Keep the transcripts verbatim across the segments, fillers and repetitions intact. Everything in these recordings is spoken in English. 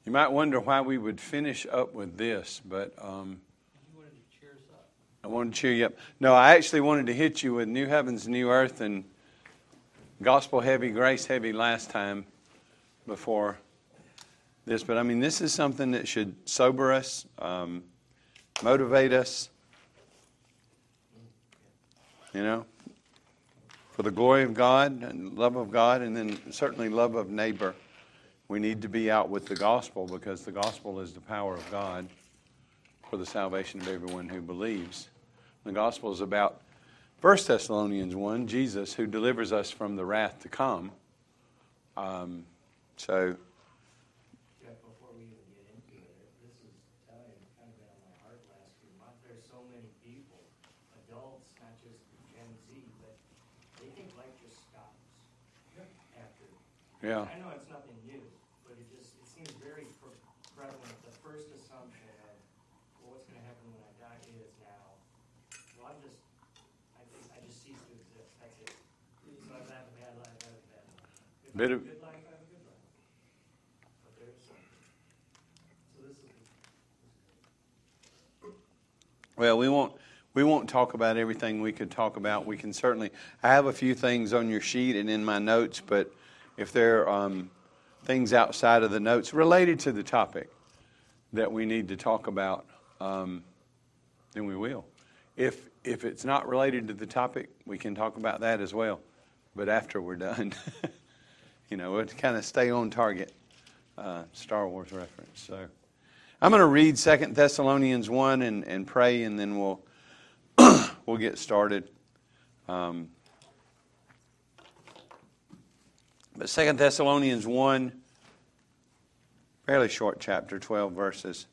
You might wonder why we would finish up with this, but um, You wanted to cheer us up. I wanted to cheer you up. No, I actually wanted to hit you with New Heavens, New Earth, and Gospel heavy, grace heavy last time before this. But I mean, this is something that should sober us, um, motivate us, you know, for the glory of God and love of God, and then certainly love of neighbor. We need to be out with the gospel because the gospel is the power of God for the salvation of everyone who believes. The gospel is about First Thessalonians one, Jesus who delivers us from the wrath to come. Um, so, Jeff, before we even get into it, this is telling you, kind of been on my heart last few months. There's so many people, adults, not just Gen Z, but they think life just stops after. yeah. I know it's nothing new, but it just it seems very pre- prevalent. The first assumption of, well, what's going to happen when I die is now. Well, I'm just, I just, I just cease to exist. That's it. So I have a bad life, I have a bad life. If I Bit have of- a good life, I have a good life. But there's something. So this is. Well, we won't we won't talk about everything we could talk about. We can certainly. I have a few things on your sheet and in my notes, but if there are um, things outside of the notes related to the topic that we need to talk about, um, then we will. If if it's not related to the topic, we can talk about that as well. But after we're done, you know, we'll kind of stay on target. Uh, Star Wars reference. So I'm going to read Second Thessalonians one and, and pray, and then we'll we'll get started. Um, but Second Thessalonians one, fairly short chapter, twelve verses.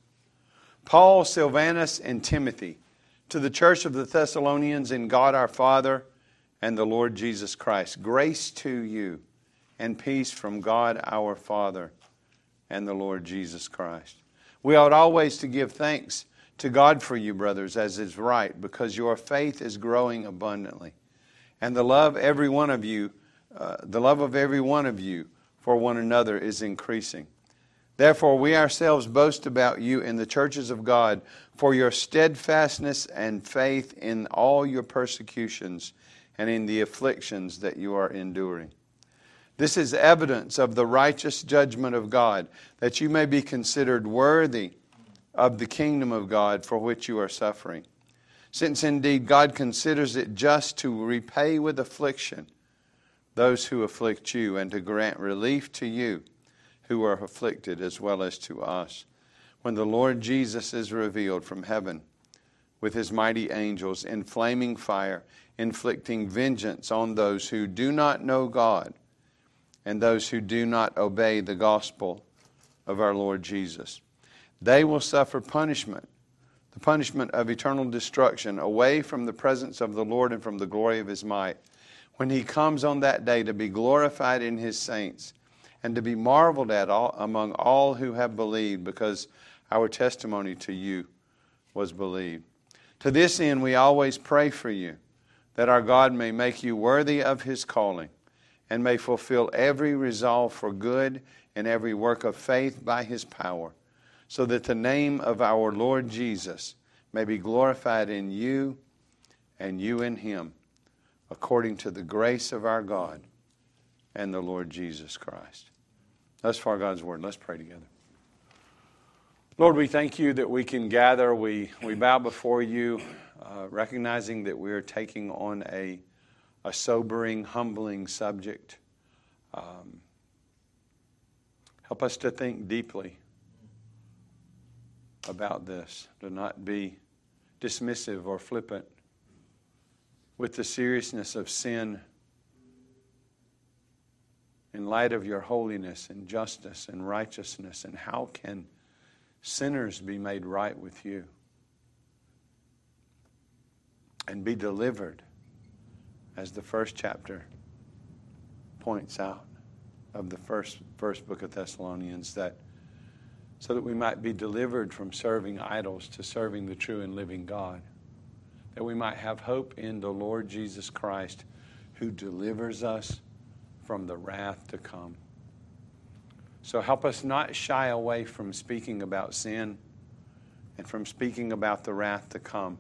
Paul, Silvanus, and Timothy, to the church of the Thessalonians in God our Father and the Lord Jesus Christ. Grace to you and peace from God our Father and the Lord Jesus Christ. We ought always to give thanks to God for you, brothers, as is right, because your faith is growing abundantly, and the love every one of you, uh, the love of every one of you for one another is increasing. Therefore, we ourselves boast about you in the churches of God for your steadfastness and faith in all your persecutions and in the afflictions that you are enduring. This is evidence of the righteous judgment of God, that you may be considered worthy of the kingdom of God for which you are suffering. Since indeed God considers it just to repay with affliction those who afflict you, and to grant relief to you who are afflicted, as well as to us, when the Lord Jesus is revealed from heaven with his mighty angels in flaming fire, inflicting vengeance on those who do not know God and those who do not obey the gospel of our Lord Jesus. They will suffer punishment, the punishment of eternal destruction, away from the presence of the Lord and from the glory of his might, when he comes on that day to be glorified in his saints and to be marveled at all, among all who have believed, because our testimony to you was believed. To this end we always pray for you, that our God may make you worthy of his calling, and may fulfill every resolve for good and every work of faith by his power, so that the name of our Lord Jesus may be glorified in you and you in him, according to the grace of our God and the Lord Jesus Christ. Thus far God's word. Let's pray together. Lord, we thank you that we can gather. We, we bow before you, uh, recognizing that we are taking on a a sobering, humbling subject. Um, help us to think deeply about this, to not be dismissive or flippant with the seriousness of sin in light of your holiness and justice and righteousness, and how can sinners be made right with you and be delivered, as the first chapter points out of the first, first book of Thessalonians, that so that we might be delivered from serving idols to serving the true and living God, that we might have hope in the Lord Jesus Christ, who delivers us from the wrath to come. So help us not shy away from speaking about sin and from speaking about the wrath to come.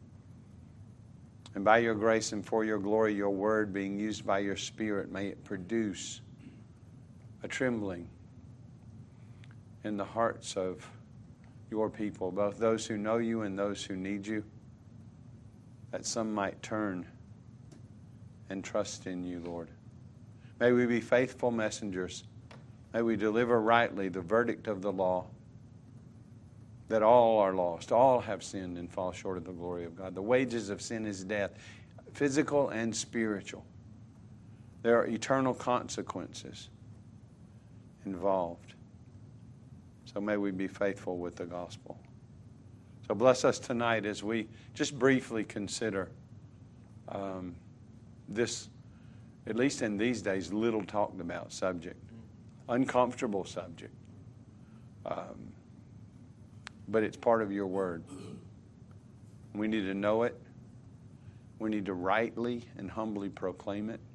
And by your grace and for your glory, your word being used by your Spirit, may it produce a trembling in the hearts of your people, both those who know you and those who need you, that some might turn and trust in you, Lord. May we be faithful messengers. May we deliver rightly the verdict of the law, that all are lost, all have sinned and fall short of the glory of God. The wages of sin is death, physical and spiritual. There are eternal consequences involved. So may we be faithful with the gospel. So bless us tonight as we just briefly consider um, this, at least in these days, little talked about subject. Uncomfortable subject. Um, but it's part of your word. We need to know it. We need to rightly and humbly proclaim it.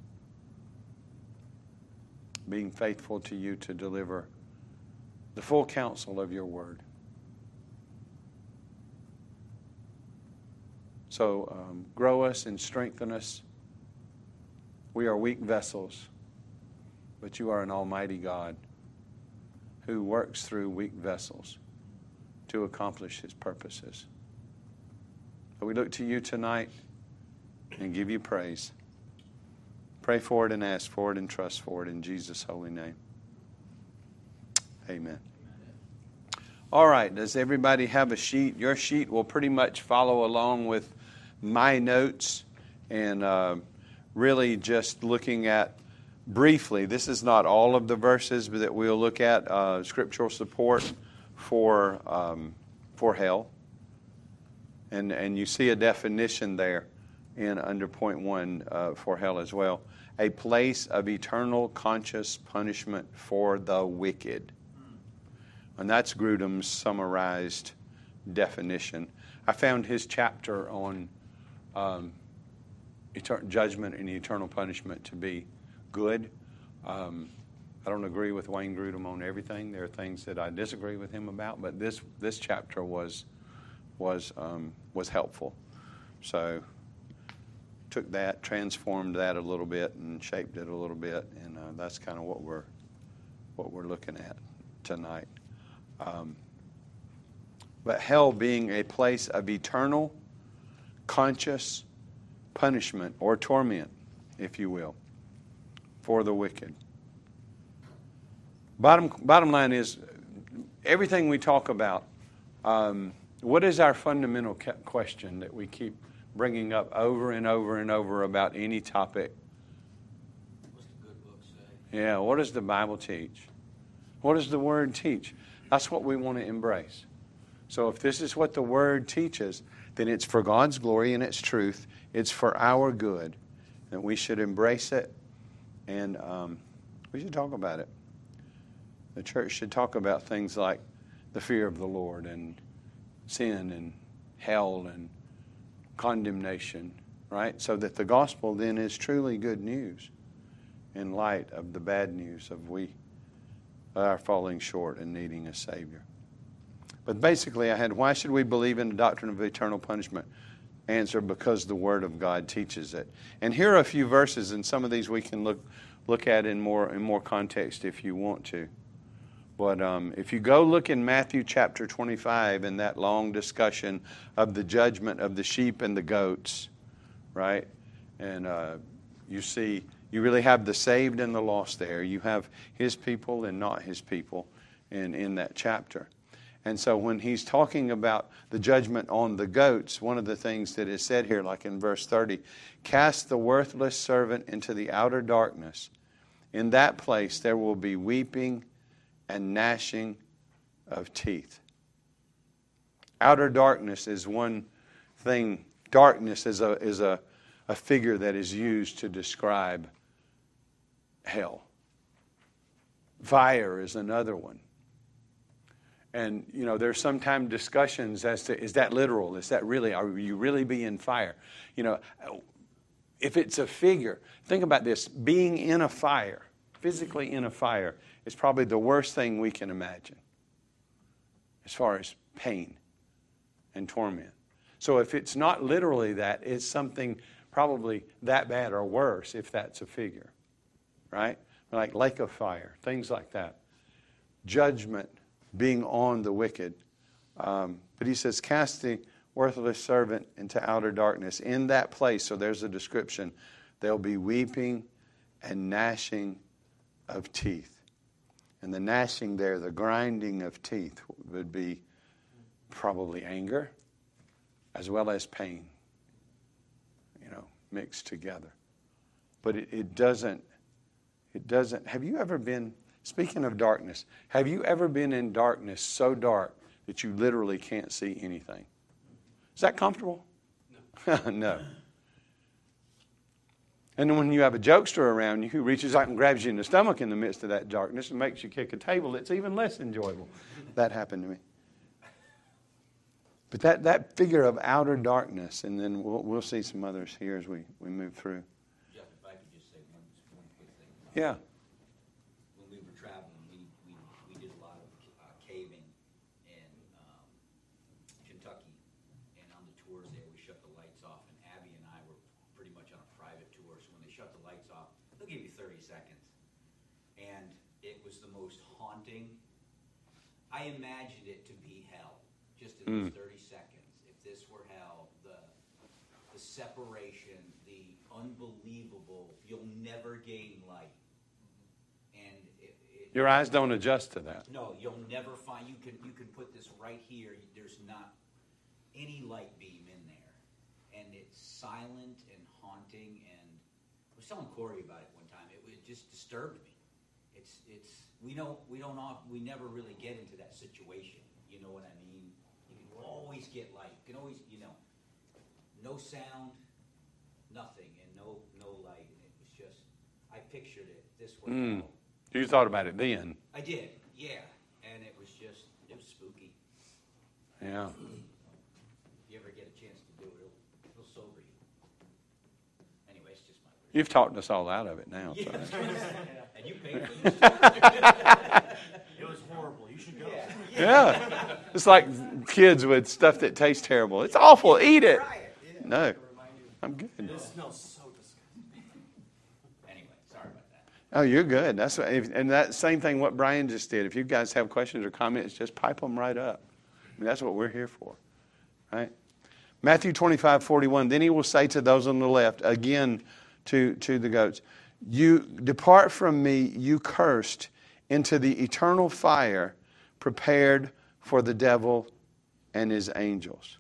Being faithful to you to deliver the full counsel of your word. So um, grow us and strengthen us. We are weak vessels, but you are an almighty God who works through weak vessels to accomplish his purposes. So we look to you tonight and give you praise. Pray for it and ask for it and trust for it in Jesus' holy name. Amen. All right, does everybody have a sheet? Your sheet will pretty much follow along with my notes, and uh, really just looking at briefly, this is not all of the verses, but that we'll look at uh, scriptural support for um, for hell. And and you see a definition there in under point one uh, for hell as well. A place of eternal conscious punishment for the wicked. And that's Grudem's summarized definition. I found his chapter on um, etern- judgment and eternal punishment to be good. Um, I don't agree with Wayne Grudem on everything. There are things that I disagree with him about, but this this chapter was was um, was helpful. So took that, transformed that a little bit, and shaped it a little bit, and uh, that's kind of what we're what we're looking at tonight. Um, but hell being a place of eternal, conscious punishment or torment, if you will, for the wicked. Bottom bottom line is, everything we talk about, um, what is our fundamental question that we keep bringing up over and over and over about any topic? What's the good book say? Yeah, what does the Bible teach? What does the Word teach? That's what we want to embrace. So if this is what the Word teaches, then it's for God's glory and its truth. It's for our good. And we should embrace it, and um, we should talk about it. The church should talk about things like the fear of the Lord and sin and hell and condemnation, right? So that the gospel then is truly good news in light of the bad news of we are falling short and needing a Savior. But basically I had, why should we believe in the doctrine of eternal punishment? Answer, because the Word of God teaches it. And here are a few verses, and some of these we can look look at in more in more context if you want to. But um, if you go look in Matthew chapter twenty-five in that long discussion of the judgment of the sheep and the goats, right? And uh, you see, you really have the saved and the lost there. You have His people and not His people in, in that chapter. And so when he's talking about the judgment on the goats, one of the things that is said here, like in verse thirty, cast the worthless servant into the outer darkness. In that place there will be weeping and gnashing of teeth. Outer darkness is one thing. Darkness is a is a, a figure that is used to describe hell. Fire is another one. And, you know, there's sometimes discussions as to, is that literal? Is that really, are you really being fire? You know, if it's a figure, think about this, being in a fire, physically in a fire, is probably the worst thing we can imagine as far as pain and torment. So if it's not literally that, it's something probably that bad or worse if that's a figure, right? Like lake of fire, things like that. Judgment being on the wicked. Um, but he says, cast the worthless servant into outer darkness. In that place, so there's a description, there'll be weeping and gnashing of teeth. And the gnashing there, the grinding of teeth, would be probably anger as well as pain, you know, mixed together. But it, it doesn't, it doesn't, have you ever been, speaking of darkness, have you ever been in darkness so dark that you literally can't see anything? Is that comfortable? No. No. And then when you have a jokester around you who reaches out and grabs you in the stomach in the midst of that darkness and makes you kick a table, it's even less enjoyable. That happened to me. But that, that figure of outer darkness, and then we'll, we'll see some others here as we, we move through. Jeff, if I could just say one, one quick thing. Yeah. When we were traveling, we, we, we did a lot of uh, caving in um, Kentucky. And on the tours there, we shut the lights off. And Abby and I were pretty much on a private tour. So when they shut the lights off, they'll give you thirty seconds. And it was the most haunting. I imagined it to be hell, just in those Mm. thirty seconds. If this were hell, the the separation, the unbelievable, you'll never gain light. And it, it, Your eyes don't adjust to that. no, you'll never find, you can, you can put this right here, there's not any light beam in there. And it's silent and haunting, and I was telling Corey about it one time, it, it just disturbed me. It's, it's, we don't, we don't off, we never really get into that situation, you know what I mean? You can always get light, you can always, you know, no sound, nothing, and no, no light, and it was just, I pictured it this way. Mm. You thought about it then. I did, yeah, and it was just, it was spooky. Yeah. If you ever get a chance to do it, it'll, it'll sober you. Anyway, it's just my version. You've talked us all out of it now. So. And you paid for this. It was horrible. You should go. Yeah. It's like kids with stuff that tastes terrible. It's awful. Eat it. Try it. Yeah. No. I'm good. It smells so disgusting. Anyway, sorry about that. Oh, you're good. That's what, and that same thing what Brian just did. If you guys have questions or comments, just pipe them right up. I mean, that's what we're here for, right? Matthew twenty-five forty-one. Then he will say to those on the left, again to, to the goats, you depart from me, you cursed, into the eternal fire prepared for the devil and his angels.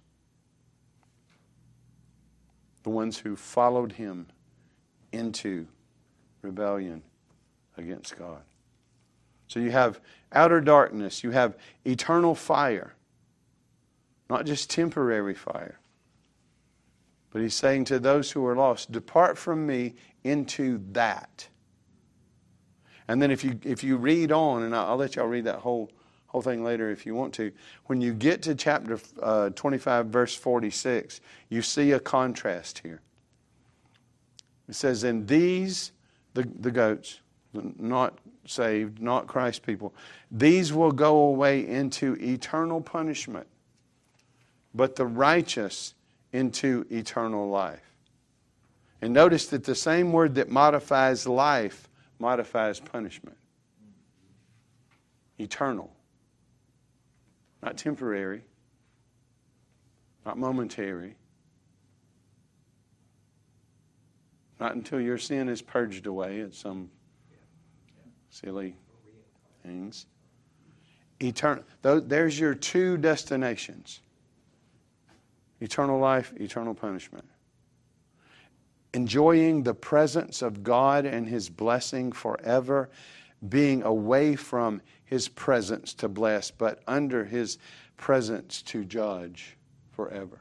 The ones who followed him into rebellion against God. So you have outer darkness, you have eternal fire, not just temporary fire. But he's saying to those who are lost, depart from me into that. And then if you if you read on, and I'll, I'll let y'all read that whole whole thing later if you want to. When you get to chapter uh, twenty-five, verse forty-six, you see a contrast here. It says, and these, the, the goats, not saved, not Christ people, these will go away into eternal punishment, but the righteous into eternal life. And notice that the same word that modifies life modifies punishment. Eternal. Not temporary. Not momentary. Not until your sin is purged away at some silly things. Eternal. There's your two destinations. Eternal life, eternal punishment. Enjoying the presence of God and His blessing forever, being away from His presence to bless, but under His presence to judge forever.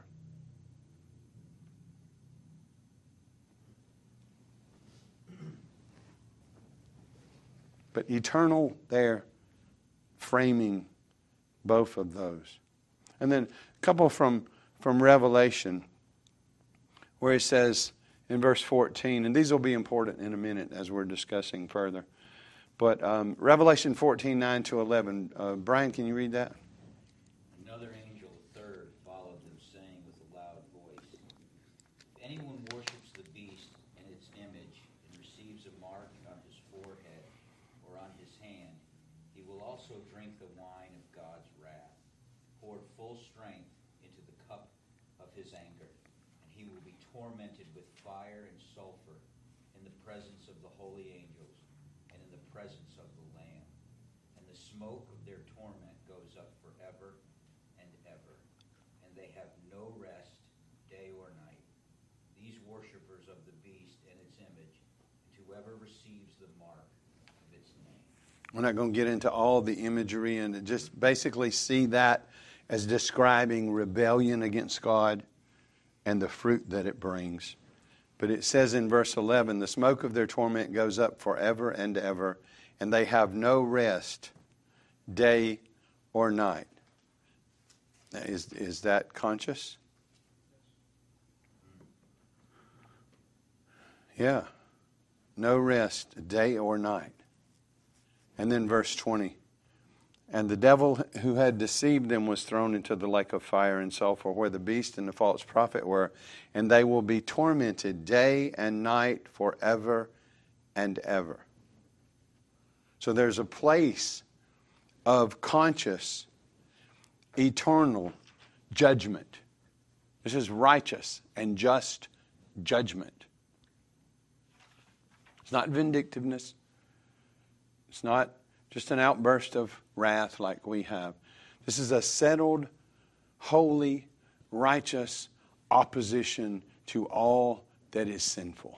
But eternal there, framing both of those. And then a couple from, from Revelation, where it says in verse fourteen, and these will be important in a minute as we're discussing further. But um, Revelation fourteen, nine to eleven. Uh, Brian, can you read that? Another angel, the third, followed them, saying with a loud voice, "If anyone worships the beast and its image and receives a mark on his forehead or on his hand, he will also drink the wine of God's wrath, poured full strength into the cup of his anger, and he will be tormented with fire and sulfur in the presence of the holy angels and in the presence of the Lamb. And the smoke of their torment goes up forever and ever, and they have no rest day or night. These worshippers of the beast and its image, and whoever receives the mark of its name." We're not going to get into all the imagery and just basically see that as describing rebellion against God and the fruit that it brings. But it says in verse eleven, the smoke of their torment goes up forever and ever, and they have no rest day or night. Now, is, is that conscious? Yeah. No rest day or night. And then verse twenty. And the devil who had deceived them was thrown into the lake of fire and sulfur, where the beast and the false prophet were, and they will be tormented day and night forever and ever. So there's a place of conscious, eternal judgment. This is righteous and just judgment. It's not vindictiveness. It's not just an outburst of wrath like we have. This is a settled, holy, righteous opposition to all that is sinful.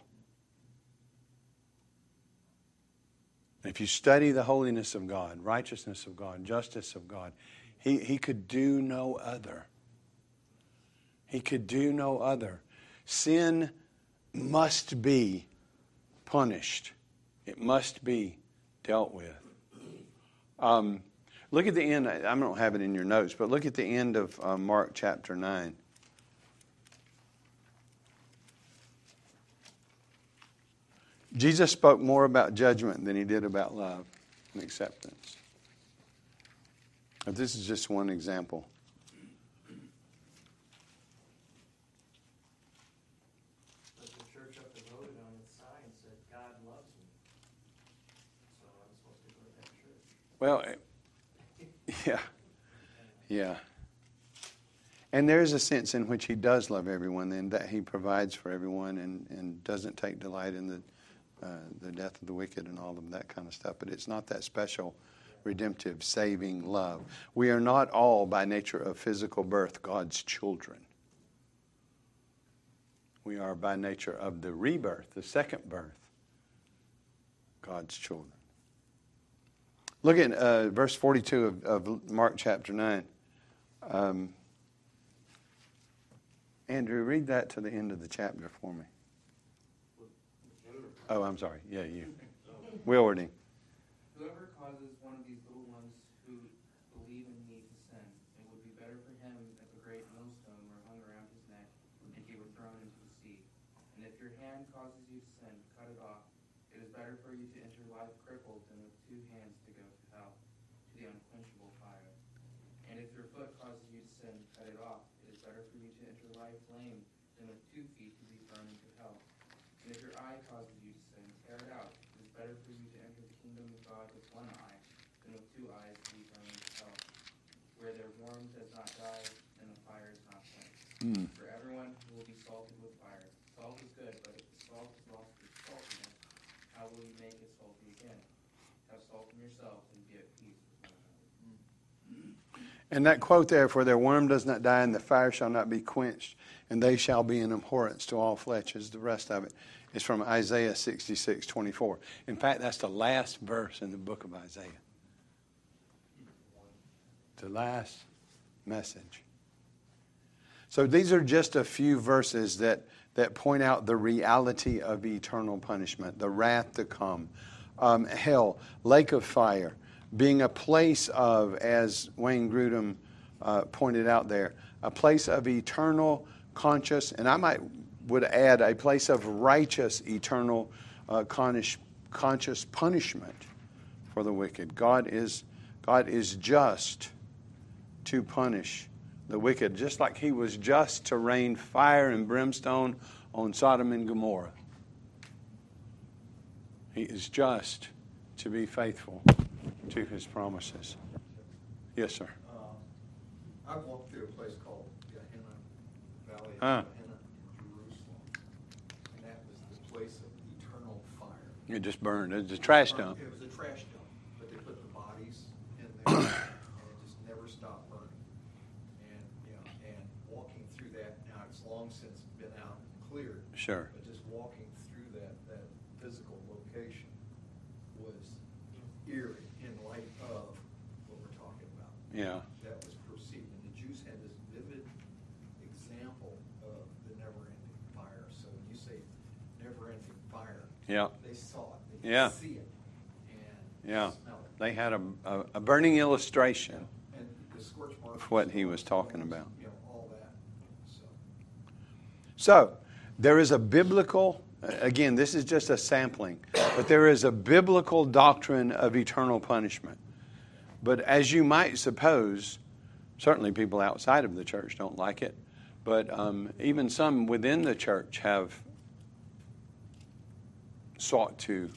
And if you study the holiness of God, righteousness of God, justice of God, he, he could do no other. He could do no other. Sin must be punished. It must be dealt with. Um, look at the end. I don't have it in your notes, but look at the end of uh, Mark chapter nine. Jesus spoke more about judgment than he did about love and acceptance. But this is just one example. But the church up the road on its sign said, "God loves me." So I'm supposed to go to that church. Well, yeah, yeah. And there is a sense in which he does love everyone, and that he provides for everyone, and, and doesn't take delight in the uh, the death of the wicked and all of that kind of stuff. But it's not that special, redemptive, saving love. We are not all, by nature of physical birth, God's children. We are, by nature of the rebirth, the second birth, God's children. Look at uh, verse forty-two of, of Mark chapter nine. Um, Andrew, read that to the end of the chapter for me. Oh, I'm sorry. Yeah, you. Wilwarding. Whoever causes one of these little ones who believe in me to sin, it would be better for him if a great millstone were hung around his neck and he were thrown into the sea. And if your hand causes you to sin, cut it off. It is better for you to enter life crippled than with two hands to go to hell, to the unquenchable fire. And if your foot causes you to sin, cut it off. It is better for you to enter life lame than with two feet to be thrown into hell. And if your eye causes you to sin, tear it out. It is better for you to enter the kingdom of God with one eye than with two eyes to be thrown into hell, where their worm does not die and the fire is not quenched. Mm. For everyone who will be salted with fire. Salt is good, but if the salt has lost its saltiness, how will you make it salty again? Have salt in yourselves and be at peace with one another. And that quote there, for their worm does not die and the fire shall not be quenched, and they shall be an abhorrence to all flesh, is the rest of it. It's from Isaiah sixty-six twenty-four. In fact, that's the last verse in the book of Isaiah. The last message. So these are just a few verses that, that point out the reality of eternal punishment, the wrath to come. Um, hell, lake of fire, being a place of, as Wayne Grudem uh, pointed out there, a place of eternal conscious, and I might would add a place of righteous eternal uh, conscious punishment for the wicked. God is, God is just to punish the wicked, just like he was just to rain fire and brimstone on Sodom and Gomorrah. He is just to be faithful to his promises. Yes, sir. Uh, I walked through a place called Gehenna Valley of Ah. Gehenna in Jerusalem, and that was the place of eternal fire. It just burned. It's a trash dump. It was a trash dump, but they put the bodies in there, and it just never stopped burning. And you know, and walking through that now, it's long since been out and cleared. Sure. But just walking through that that physical location was eerie in light of what we're talking about. Yeah. That was perceived, and the Jews had this vivid example of the never-ending fire. So when you say never-ending fire, Yeah. they saw it, they Yeah. could see it, and Yeah. smell it. They had a, a, a burning illustration And the scorch marks, of what he was talking about. you know, all that. So So, there is a biblical, again, this is just a sampling, but there is a biblical doctrine of eternal punishment. But as you might suppose, certainly people outside of the church don't like it, but um, even some within the church have sought to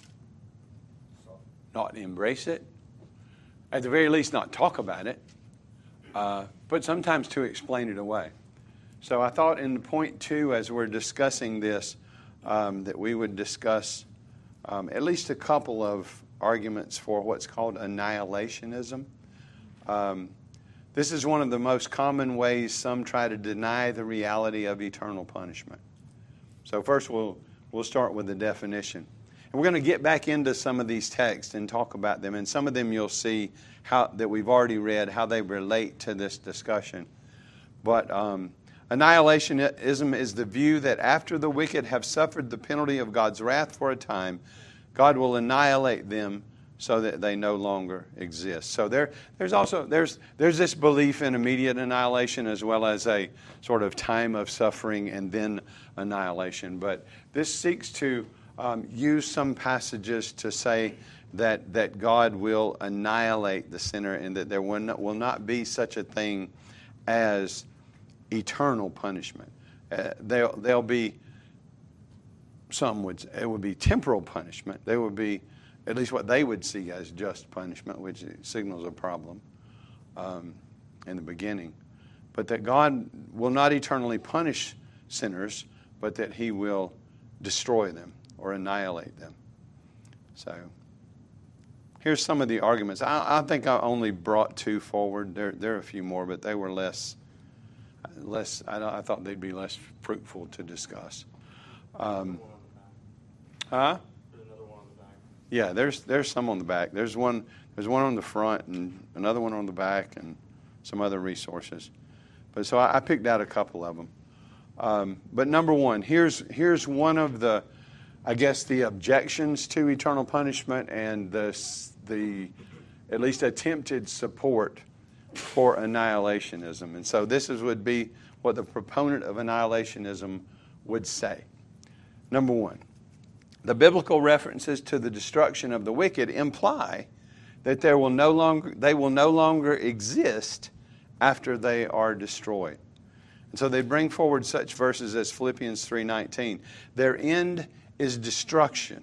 so not embrace it, at the very least not talk about it, uh, but sometimes to explain it away. So I thought in point two, as we're discussing this, um, that we would discuss um, at least a couple of arguments for what's called annihilationism. Um, this is one of the most common ways some try to deny the reality of eternal punishment. So first we'll, we'll start with the definition. And we're going to get back into some of these texts and talk about them. And some of them you'll see how that we've already read, how they relate to this discussion. But um, annihilationism is the view that after the wicked have suffered the penalty of God's wrath for a time, God will annihilate them so that they no longer exist. So there, there's also there's there's this belief in immediate annihilation as well as a sort of time of suffering and then annihilation. But this seeks to um, use some passages to say that that God will annihilate the sinner and that there will not, will not be such a thing as eternal punishment. Uh, they'll they'll be some would it would be temporal punishment. They would be at least what they would see as just punishment, which signals a problem um, in the beginning. But that God will not eternally punish sinners, but that He will destroy them or annihilate them. So here's some of the arguments. I, I think I only brought two forward. There, there are a few more, but they were less. Less. I, I thought they'd be less fruitful to discuss. Um, huh? There's another one on the back. Yeah, there's there's some on the back. There's one there's one on the front and another one on the back and some other resources. But so I, I picked out a couple of them. Um, but number one, here's here's one of the, I guess, the objections to eternal punishment and the the at least attempted support for annihilationism. And so this is would be what the proponent of annihilationism would say. Number one, the biblical references to the destruction of the wicked imply that there will no longer they will no longer exist after they are destroyed. And so they bring forward such verses as Philippians three nineteen. Their end is destruction.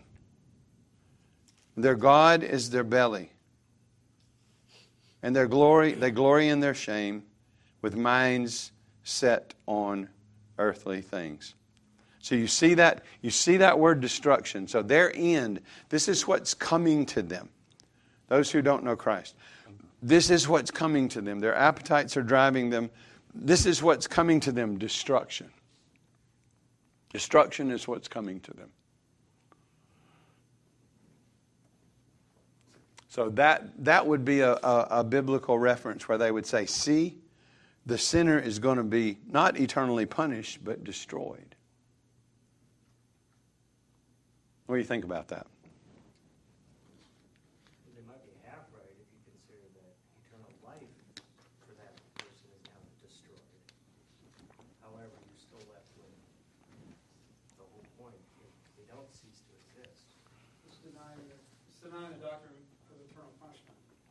Their God is their belly. And their glory, they glory in their shame with minds set on earthly things. So you see that, you see that word destruction. So their end, this is what's coming to them. Those who don't know Christ. This is what's coming to them. Their appetites are driving them. This is what's coming to them, destruction. Destruction is what's coming to them. So that that would be a, a, a biblical reference where they would say, see, the sinner is going to be not eternally punished, but destroyed. What do you think about that? They might be half right if you consider that eternal life for that person is now destroyed. However, you're still left with the whole point. They don't cease to exist. It's denying, it's denying the doctrine of eternal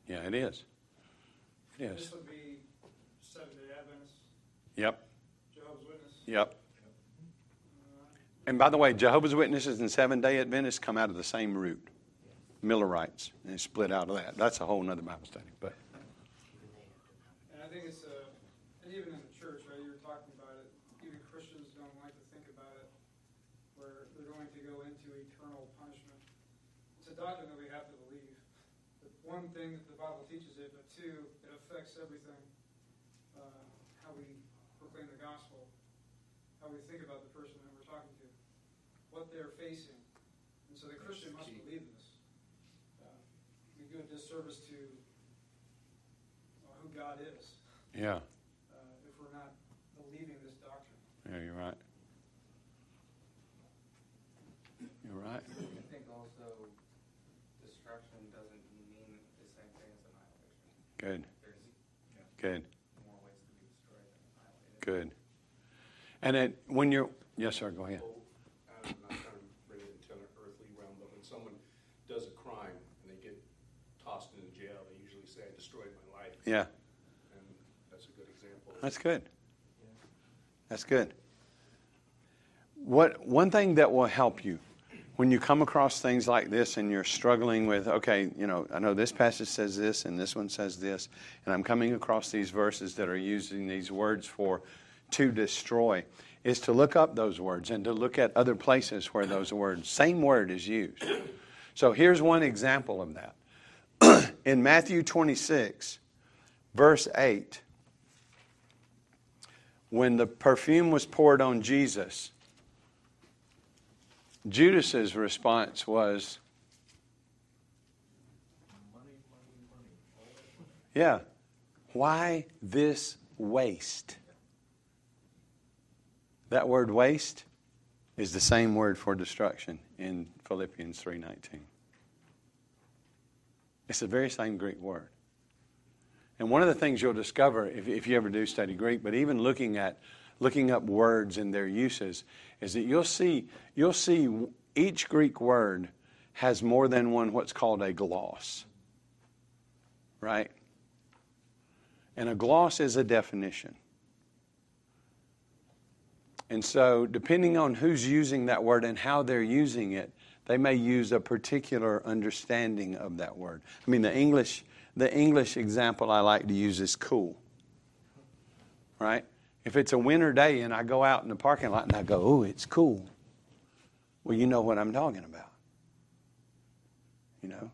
Yeah, it is. It is. This would be Seventh-day Adventists, Yep. Jehovah's Witnesses. Yep. And by the way, Jehovah's Witnesses and Seventh-day Adventists come out of the same root, Millerites, and it's split out of that. That's a whole other Bible study. But And I think it's, uh, and even in the church, right, you were talking about it, even Christians don't like to think about it, where they're going to go into eternal punishment. It's a doctrine that we have to believe. But one thing that the Bible teaches it, but two, it affects everything. Uh, how we proclaim the gospel, how we think about the person that we're talking to, what they're facing. And so the Christian must believe this. Uh, we do a disservice to uh, who God is yeah, uh, if we're not believing this doctrine. yeah, you're right. You're right. I think also destruction doesn't mean the same thing as annihilation. Good. There's Good. more ways to be destroyed than annihilated. Good. And then when you're, yes, sir, go ahead. Well, I'm not trying to bring it into an earthly realm, but when someone does a crime and they get tossed into jail, they usually say, I destroyed my life. Yeah, And that's a good example. that's good. That's good. What one thing that will help you when you come across things like this and you're struggling with, okay, you know, I know this passage says this and this one says this, and I'm coming across these verses that are using these words for to destroy, is to look up those words and to look at other places where those words, same word is used. So here's one example of that. In Matthew twenty-six, verse eight, when the perfume was poured on Jesus, Judas's response was, yeah, why this waste? That word waste is the same word for destruction in Philippians three nineteen. It's the very same Greek word. And one of the things you'll discover if, if you ever do study Greek, but even looking at looking up words and their uses, is that you'll see you'll see each Greek word has more than one what's called a gloss. Right? And a gloss is a definition. And so, depending on who's using that word and how they're using it, they may use a particular understanding of that word. I mean, the English, the English example I like to use is cool. Right? If it's a winter day and I go out in the parking lot and I go, oh, it's cool. Well, you know what I'm talking about. You know?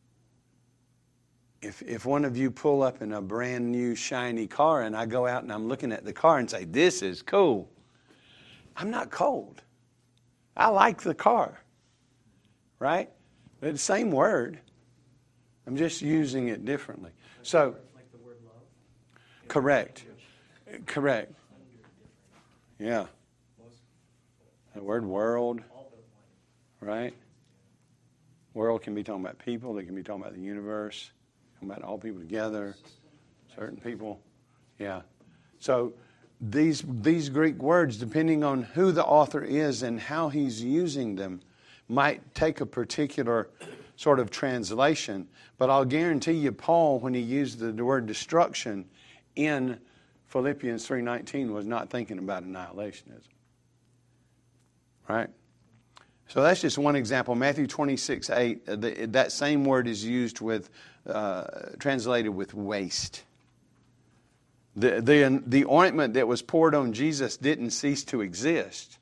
If if one of you pull up in a brand new shiny car and I go out and I'm looking at the car and say, this is cool, I'm not cold. I like the car. Right? But it's the same word. I'm just using it differently. So, Like the word love? correct. Correct. Yeah. The word world, right? World can be talking about people. They can be talking about the universe. Talking about all people together. Certain people. Yeah. So these these Greek words, depending on who the author is and how he's using them, might take a particular sort of translation. But I'll guarantee you, Paul, when he used the, the word destruction in Philippians three nineteen, was not thinking about annihilationism. Right? So that's just one example. Matthew twenty-six eight, the, that same word is used with, uh, translated with waste. The, the, the ointment that was poured on Jesus didn't cease to exist.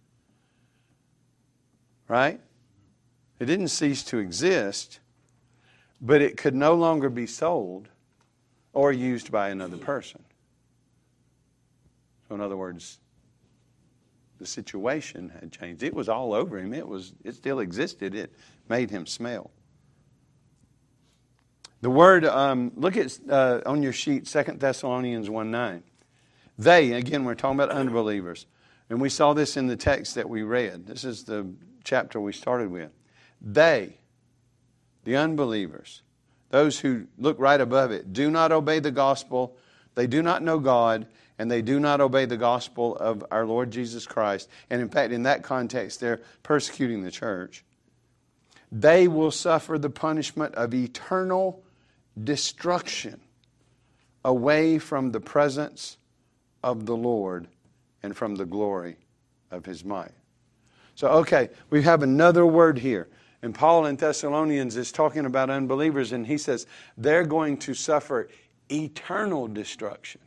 Right? It didn't cease to exist, but it could no longer be sold or used by another person. So in other words, the situation had changed. It was all over him. It was. It still existed. It made him smell. The word, um, look at uh, on your sheet, Second Thessalonians one nine. They, again, we're talking about unbelievers. And we saw this in the text that we read. This is the chapter we started with. They, the unbelievers, those who look right above it, do not obey the gospel. They do not know God, and they do not obey the gospel of our Lord Jesus Christ. And in fact, in that context, they're persecuting the church. They will suffer the punishment of eternal destruction away from the presence of the Lord and from the glory of His might. So, okay, we have another word here. And Paul in Thessalonians is talking about unbelievers, and he says they're going to suffer eternal destruction.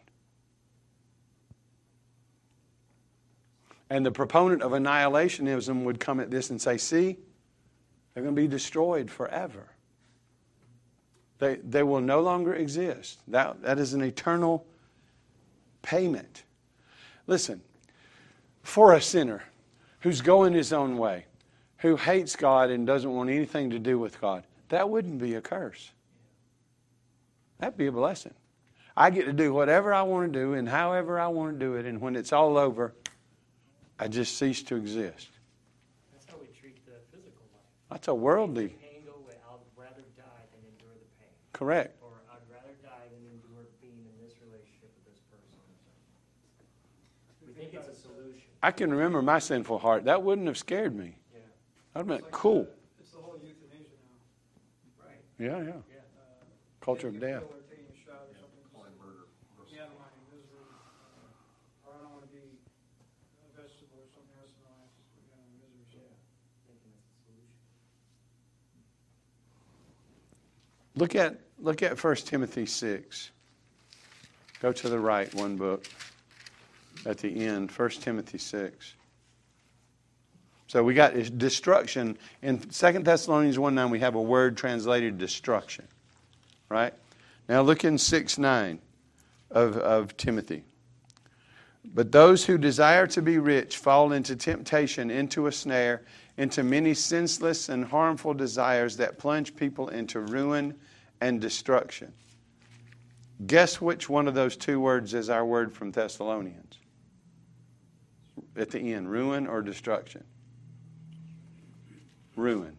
And the proponent of annihilationism would come at this and say, see, they're going to be destroyed forever. They, they will no longer exist. That, that is an eternal payment. Listen, for a sinner who's going his own way, who hates God and doesn't want anything to do with God, that wouldn't be a curse. That'd be a blessing. I get to do whatever I want to do and however I want to do it, and when it's all over, I just cease to exist. That's how we treat the physical life. That's a worldly. Pain go away. I'd rather die than endure the pain. Correct. Or I'd rather die than endure being in this relationship with this person. We think it's a solution. I can remember my sinful heart. That wouldn't have scared me. Yeah. I'd have been cool. It's the whole euthanasia now. Right. Yeah, yeah. Yeah. Uh, Culture of taking a death. pill or taking a shot or something. Call it murder. Yeah, I don't want any misery. Uh, or I don't want to be a vegetable or something else in my life. Just put me out of misery. So. Thinking it's a solution. Look at look at First Timothy six. Go to the right one book at the end, First Timothy six. So we got destruction. In Second Thessalonians one nine, we have a word translated destruction. Right? Now look in six nine of, of Timothy. But those who desire to be rich fall into temptation, into a snare, into many senseless and harmful desires that plunge people into ruin and destruction. Guess which one of those two words is our word from Thessalonians? At the end, ruin or destruction? Ruin.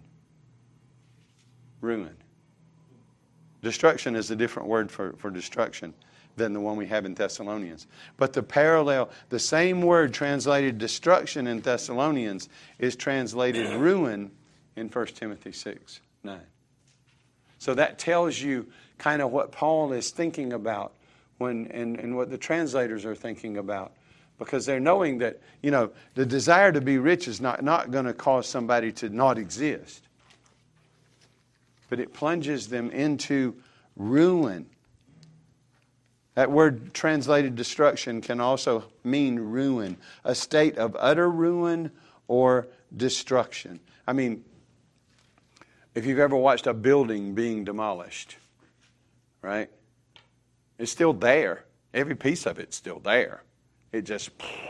Ruin. Destruction is a different word for, for destruction than the one we have in Thessalonians. But the parallel, the same word translated destruction in Thessalonians is translated ruin in First Timothy six nine. So that tells you kind of what Paul is thinking about when and, and what the translators are thinking about. Because they're knowing that, you know, the desire to be rich is not, not going to cause somebody to not exist. But it plunges them into ruin. That word translated destruction can also mean ruin, a state of utter ruin or destruction. I mean, if you've ever watched a building being demolished, right? It's still there. Every piece of it's still there. It just,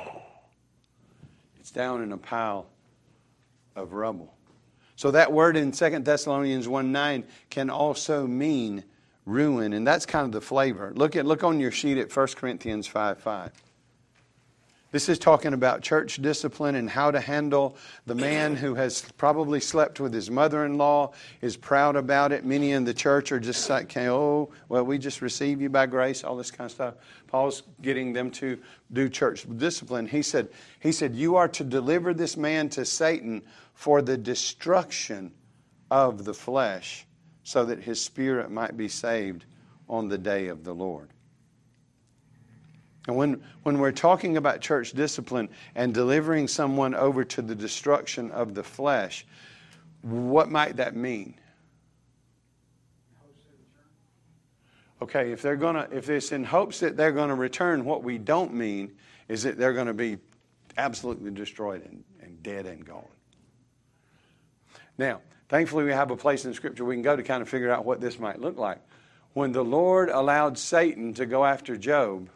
it's down in a pile of rubble. So that word in Second Thessalonians one nine can also mean ruin, and that's kind of the flavor. Look at look on your sheet at First Corinthians five five. This is talking about church discipline and how to handle the man who has probably slept with his mother-in-law, is proud about it. Many in the church are just like, oh, well, we just receive you by grace, all this kind of stuff. Paul's getting them to do church discipline. He said, he said, you are to deliver this man to Satan for the destruction of the flesh, so that his spirit might be saved on the day of the Lord. And when, when we're talking about church discipline and delivering someone over to the destruction of the flesh, what might that mean? Okay, if they're gonna, if it's in hopes that they're going to return, what we don't mean is that they're going to be absolutely destroyed and, and dead and gone. Now, thankfully we have a place in Scripture we can go to kind of figure out what this might look like. When the Lord allowed Satan to go after Job,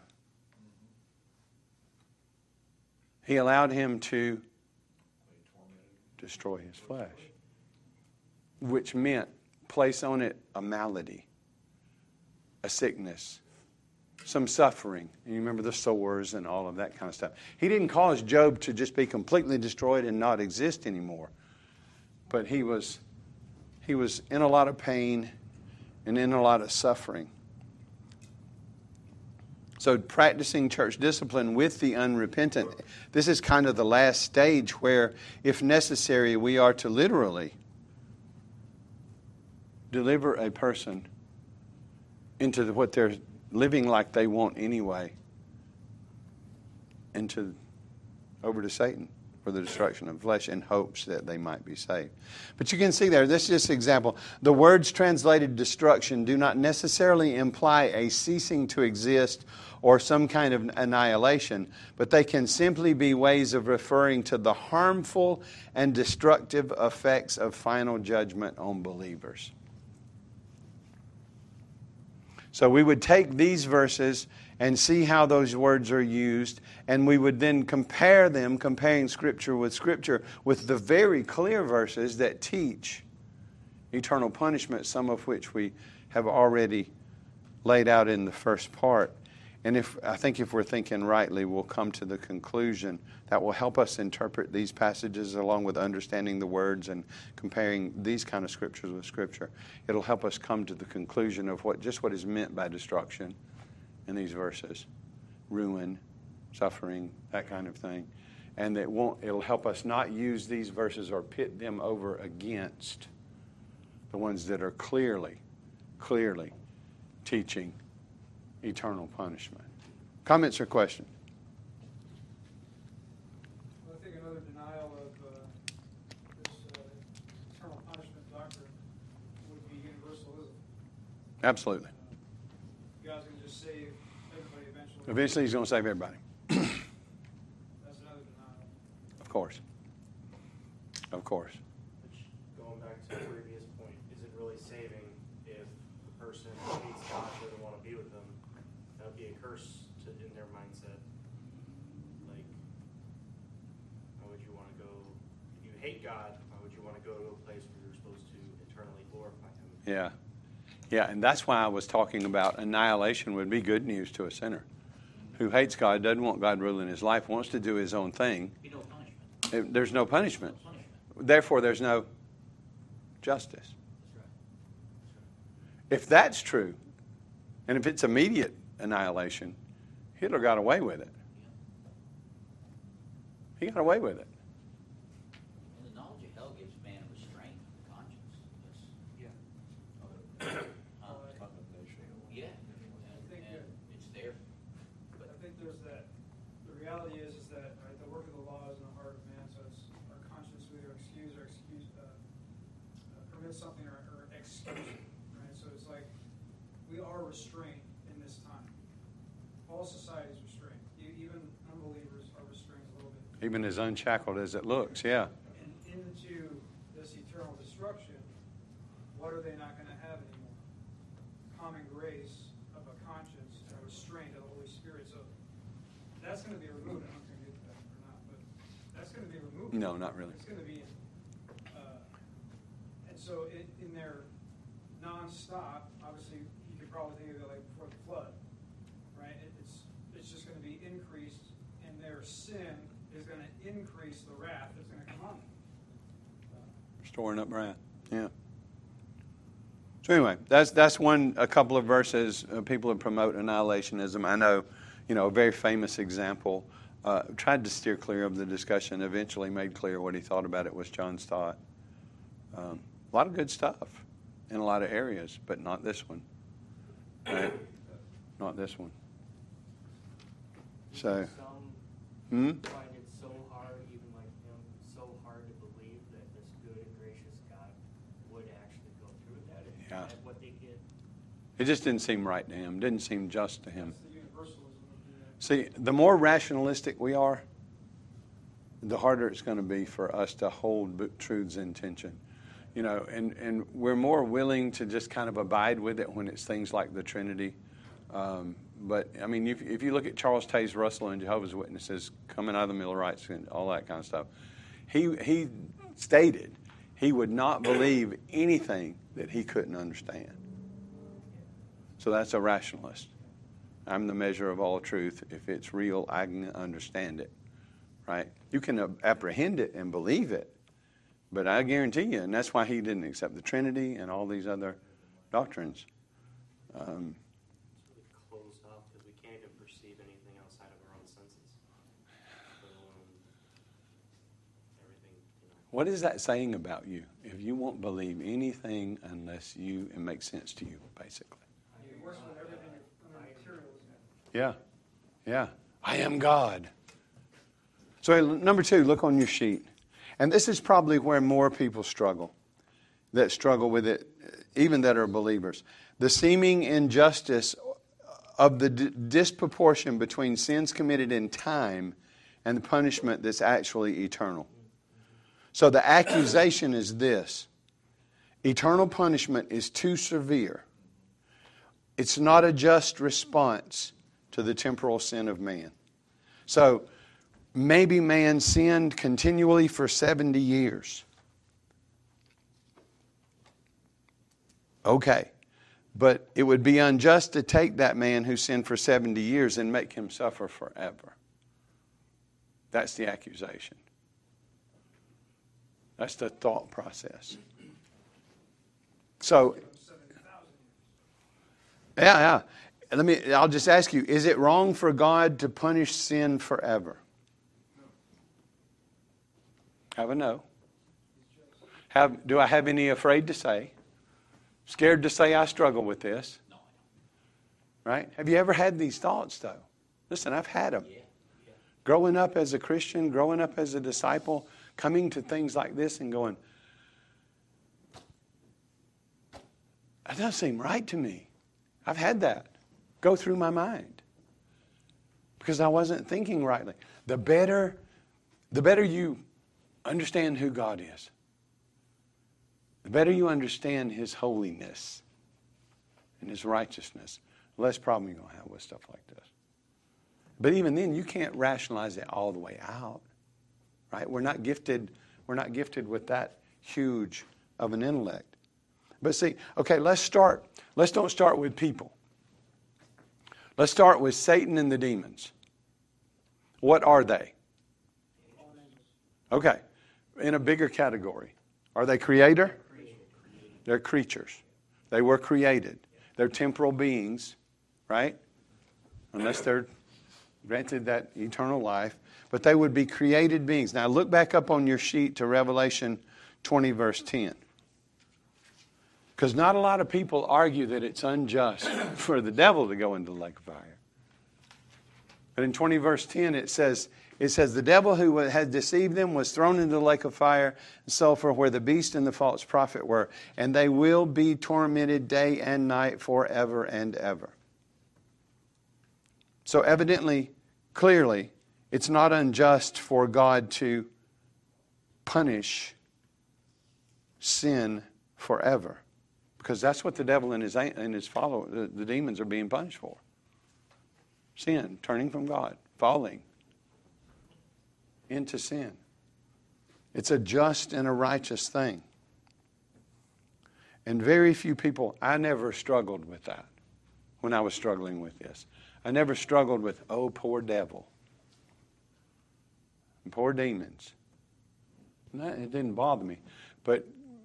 He allowed him to destroy his flesh, which meant place on it a malady, a sickness, some suffering. And you remember the sores and all of that kind of stuff. He didn't cause Job to just be completely destroyed and not exist anymore. But he was, he was in a lot of pain and in a lot of suffering. So practicing church discipline with the unrepentant, this is kind of the last stage where, if necessary, we are to literally deliver a person into the, what they're living like they want anyway, into over to Satan for the destruction of flesh in hopes that they might be saved. But you can see there, this is just an example. The words translated destruction do not necessarily imply a ceasing to exist or some kind of annihilation, but they can simply be ways of referring to the harmful and destructive effects of final judgment on believers. So we would take these verses and see how those words are used, and we would then compare them, comparing Scripture with Scripture, with the very clear verses that teach eternal punishment, some of which we have already laid out in the first part. And if I think if we're thinking rightly, we'll come to the conclusion that will help us interpret these passages along with understanding the words and comparing these kind of scriptures with Scripture. It'll help us come to the conclusion of what just what is meant by destruction in these verses. Ruin, suffering, that kind of thing. And that won't, it'll help us not use these verses or pit them over against the ones that are clearly, clearly teaching eternal punishment. Comments or questions? Well, I think another denial of uh, this uh, eternal punishment doctrine would be universalism. Absolutely. Uh, God's going to just save everybody eventually. Eventually he's going to save everybody. That's another denial. Of course. Of course. Which, going back to the previous point, is it really saving if the person hates God, doesn't want to be with them? That would be a curse to, in their mindset. Like, why would you want to go, if you hate God, why would you want to go to a place where you're supposed to eternally glorify Him? Yeah. Yeah, and that's why I was talking about annihilation would be good news to a sinner who hates God, doesn't want God ruling his life, wants to do his own thing. Be no punishment. It- There's no punishment. No punishment. Therefore, there's no justice. That's right. If that's true, and if it's immediate annihilation, Hitler got away with it. He got away with it. And the knowledge of hell gives man a restraint of the conscience. That's, Yeah. uh, yeah, and, think and that- it's there. But I think there's that, the reality is, is that right, the work of the law is in the heart of man, so it's our conscience will either excuse or excuse, uh, uh, permit something or, or excuse it, right? So it's like, we are restrained in this time. All society is restrained. E- Even unbelievers are restrained a little bit. Even as unshackled as it looks, yeah. And into this eternal destruction, what are they not going to have anymore? Common grace of a conscience and a restraint of the Holy Spirit. So that's going to be removed. I don't know if you get that or not, but that's going to be removed. No, not really. It's going to be, uh, and so in, in their nonstop, obviously you could probably think of it like before the flood, right? It, it's it's just going to be increased, and their sin is going to increase the wrath that's going to come on them. Storing up wrath. Yeah. So anyway, that's that's one a couple of verses. Uh, people that promote annihilationism. I know, you know, a very famous example. Uh, tried to steer clear of the discussion. Eventually, made clear what he thought about it was John Stott. Um, a lot of good stuff in a lot of areas, but not this one. Right? Not this one. So, Some hmm? find it so hard, even like him, so hard to believe that this good and gracious God would actually go through with that. If Yeah. that's what they get. It just didn't seem right to him. Didn't seem just to him. That's the universalism of the, See, the more rationalistic we are, the harder it's going to be for us to hold b- truths in tension. You know, and, and we're more willing to just kind of abide with it when it's things like the Trinity. Um, but, I mean, if, if you look at Charles Taze Russell and Jehovah's Witnesses coming out of the Millerites and all that kind of stuff, he, he stated he would not believe anything that he couldn't understand. So that's a rationalist. I'm the measure of all truth. If it's real, I can understand it. Right? You can uh, apprehend it and believe it, but I guarantee you, and that's why he didn't accept the Trinity and all these other doctrines. Um, It's really closed off because we can't even perceive anything outside of our own senses. Let alone everything, you know. what is that saying about you? If you won't believe anything unless you it makes sense to you, basically. you're worse than Yeah. Yeah. I am God. So number two, look on your sheet. And this is probably where more people struggle, that struggle with it, even that are believers. The seeming injustice of the d- disproportion between sins committed in time and the punishment that's actually eternal. So the accusation is this: eternal punishment is too severe. It's not a just response to the temporal sin of man. So maybe man sinned continually for seventy years. Okay. But it would be unjust to take that man who sinned for seventy years and make him suffer forever. That's the accusation. That's the thought process. So, yeah, yeah. Let me. I'll just ask you: is it wrong for God to punish sin forever? Have a no. Have do I have any afraid to say? Scared to say I struggle with this? No. Right? Have you ever had these thoughts though? Listen, I've had them. Yeah. Yeah. Growing up as a Christian, growing up as a disciple, coming to things like this and going, that doesn't seem right to me. I've had that go through my mind because I wasn't thinking rightly. The better, the better you understand who God is, the better you understand His holiness and His righteousness, the less problem you're going to have with stuff like this. But even then, you can't rationalize it all the way out, right? We're not gifted. We're not gifted with that huge of an intellect. But see, okay, let's start. Let's don't start with people. Let's start with Satan and the demons. What are they? Okay, in a bigger category. Are they creator? They're creatures. They were created. They're temporal beings, right? Unless they're granted that eternal life. But they would be created beings. Now look back up on your sheet to Revelation twenty, verse ten. Because not a lot of people argue that it's unjust for the devil to go into the lake of fire. But in twenty, verse ten, it says, it says, the devil who had deceived them was thrown into the lake of fire and sulfur where the beast and the false prophet were. And they will be tormented day and night forever and ever. So evidently, clearly, it's not unjust for God to punish sin forever. Because that's what the devil and his and his followers, the, the demons, are being punished for. Sin, turning from God, falling into sin. It's a just and a righteous thing. And very few people, I never struggled with that when I was struggling with this. I never struggled with, oh, poor devil. And poor demons. And that, it didn't bother me. But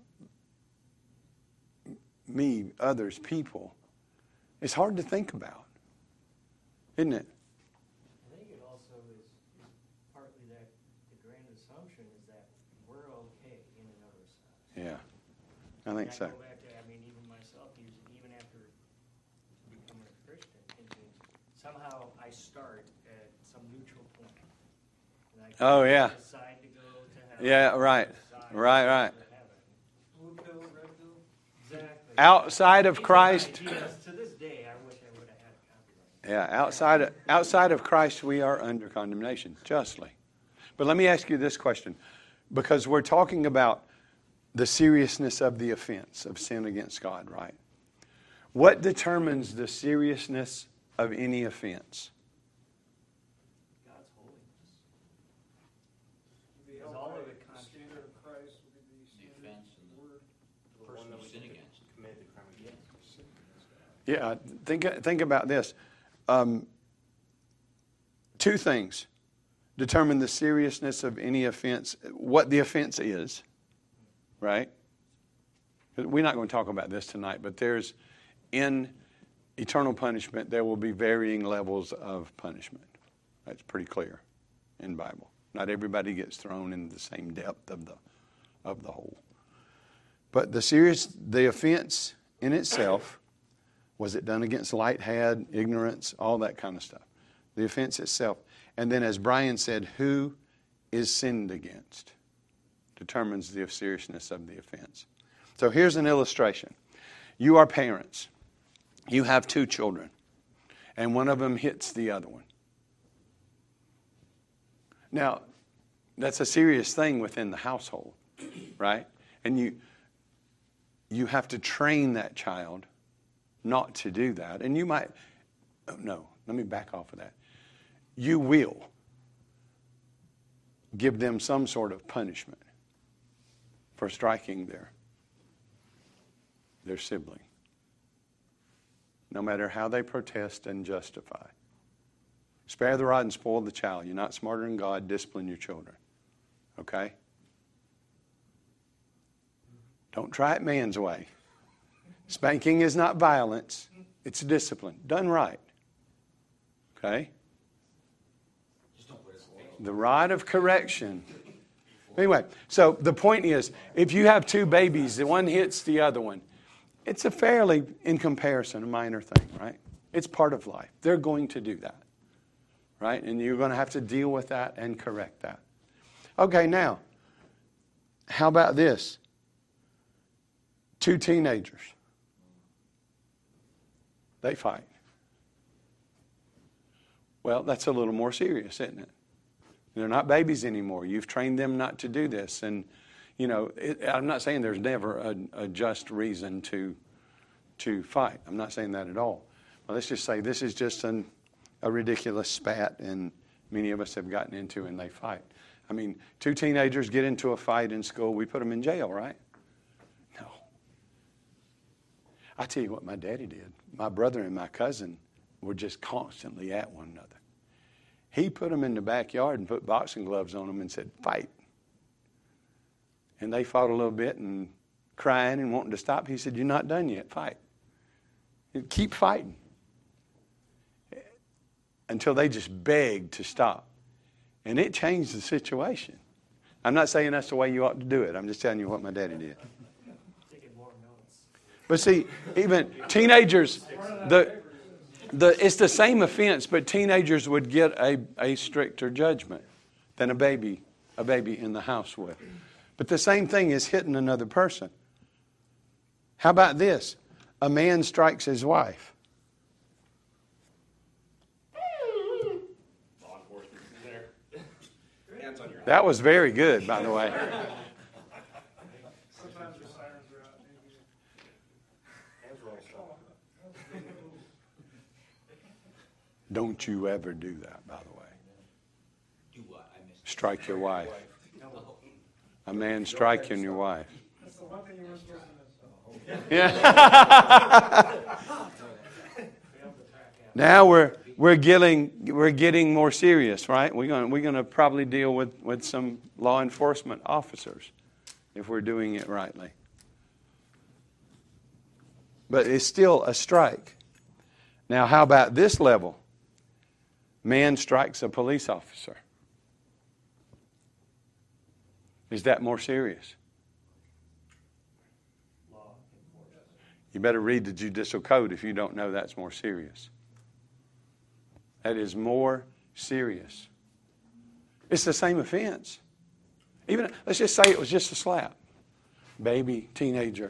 me, others, people, it's hard to think about, isn't it? I think it also is, is partly that the grand assumption is that we're okay in and of ourselves. Yeah, I think And so. I go back to, I mean, even myself, using, even after becoming a Christian, thinking somehow I start at some neutral point. And I can Oh, yeah. decide to go to heaven. Yeah, right. decide Right, to go right. to heaven. Blue pill, red pill? Exactly. Outside of These are Christ, ideas. To this day, I wish I would have had a copy. yeah, outside of, outside of Christ, we are under condemnation, justly. But let me ask you this question, because we're talking about the seriousness of the offense of sin against God, right? What determines the seriousness of any offense? God's holiness. The Because all of it the standard of Christ will be the The standard offense and of the word. the person you sin against. Committed the crime against. Yeah, think think about this. Um, two things determine the seriousness of any offense. What the offense is, right? We're not going to talk about this tonight, but there's in eternal punishment there will be varying levels of punishment. That's pretty clear in the Bible. Not everybody gets thrown in the same depth of the of the hole. But the serious the offense in itself, Was it done against light hand, ignorance, all that kind of stuff? The offense itself. And then as Brian said, who is sinned against determines the seriousness of the offense. So here's an illustration. You are parents. You have two children. And one of them hits the other one. Now, that's a serious thing within the household, right? And you you have to train that child not to do that. And you might, oh, no, let me back off of that. You will give them some sort of punishment for striking their, their sibling, no matter how they protest and justify. Spare the rod and spoil the child. You're not smarter than God. Discipline your children. Okay? Don't try it man's way. Spanking is not violence. It's discipline. Done right. Okay? The rod of correction. Anyway, so the point is, if you have two babies, the one hits the other one, it's a fairly, in comparison, a minor thing, right? It's part of life. They're going to do that, right? And you're going to have to deal with that and correct that. Okay, now, how about this? Two teenagers. They fight. Well, that's a little more serious, isn't it? They're not babies anymore. You've trained them not to do this. And, you know, it, I'm not saying there's never a, a just reason to to fight. I'm not saying that at all. But let's just say this is just an, a ridiculous spat, and many of us have gotten into and they fight. I mean, two teenagers get into a fight in school. We put them in jail, right? No. I tell you what my daddy did. My brother and my cousin were just constantly at one another. He put them in the backyard and put boxing gloves on them and said, fight. And they fought a little bit and crying and wanting to stop. He said, you're not done yet. Fight. Keep fighting. Until they just begged to stop. And it changed the situation. I'm not saying that's the way you ought to do it. I'm just telling you what my daddy did. But see, even teenagers, the the it's the same offense, but teenagers would get a, a stricter judgment than a baby, a baby in the house would. But the same thing is hitting another person. How about this? A man strikes his wife. Law enforcement's in there. Hands on your head. That was very good, by the way. Sometimes your sirens are out. Maybe. Hands are all stuff. Don't you ever do that, by the way. Do what? I missed. Strike your wife. A man striking your wife. That's the one thing you weren't supposed to miss. Yeah. Now we're we're getting we're getting more serious, right? We're going we're going to probably deal with, with some law enforcement officers if we're doing it rightly. But it's still a strike. Now, how about this level? Man strikes a police officer. Is that more serious? You better read the judicial code if you don't know that's more serious. That is more serious. It's the same offense. Even let's just say it was just a slap. Baby, teenager.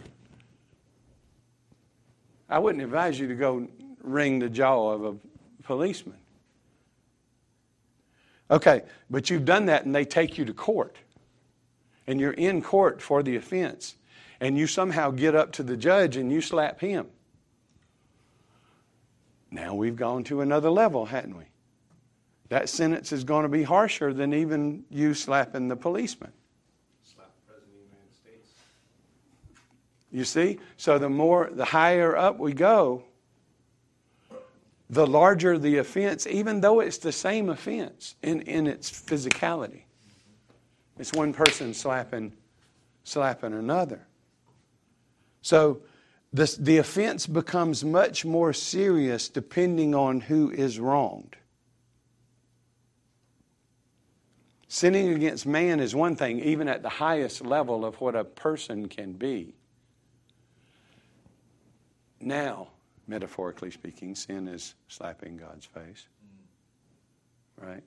I wouldn't advise you to go wring the jaw of a policeman. Okay, but you've done that and they take you to court. And you're in court for the offense. And you somehow get up to the judge and you slap him. Now we've gone to another level, hadn't we? That sentence is going to be harsher than even you slapping the policeman. Slap the President of the United States. You see? So the more, the higher up we go, the larger the offense, even though it's the same offense in, in its physicality. It's one person slapping, slapping another. So this, the offense becomes much more serious depending on who is wronged. Sinning against man is one thing, even at the highest level of what a person can be. Now, Metaphorically speaking, sin is slapping God's face. Right?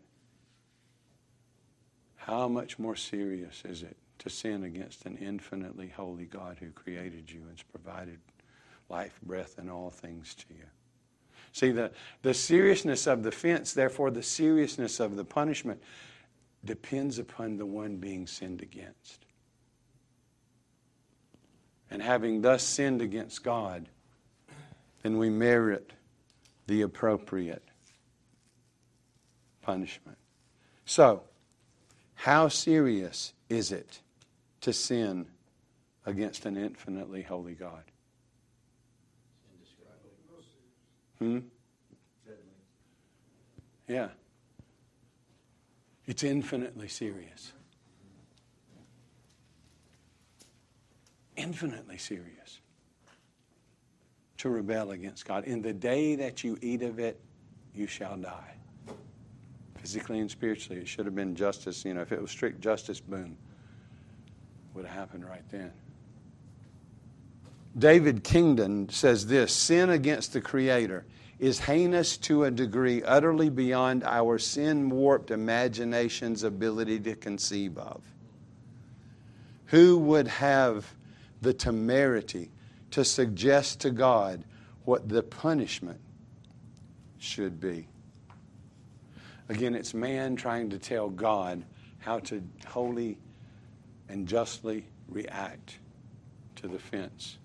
How much more serious is it to sin against an infinitely holy God who created you and has provided life, breath, and all things to you? See, the, the seriousness of the offense, therefore the seriousness of the punishment, depends upon the one being sinned against. And having thus sinned against God, then we merit the appropriate punishment. So, how serious is it to sin against an infinitely holy God? Hmm? Yeah. It's infinitely serious. Infinitely serious to rebel against God. In the day that you eat of it, you shall die. Physically and spiritually, it should have been justice. You know, if it was strict justice, boom, would have happened right then. David Kingdon says this: sin against the Creator is heinous to a degree utterly beyond our sin-warped imagination's ability to conceive of. Who would have the temerity to suggest to God what the punishment should be? Again, it's man trying to tell God how to wholly and justly react to the offense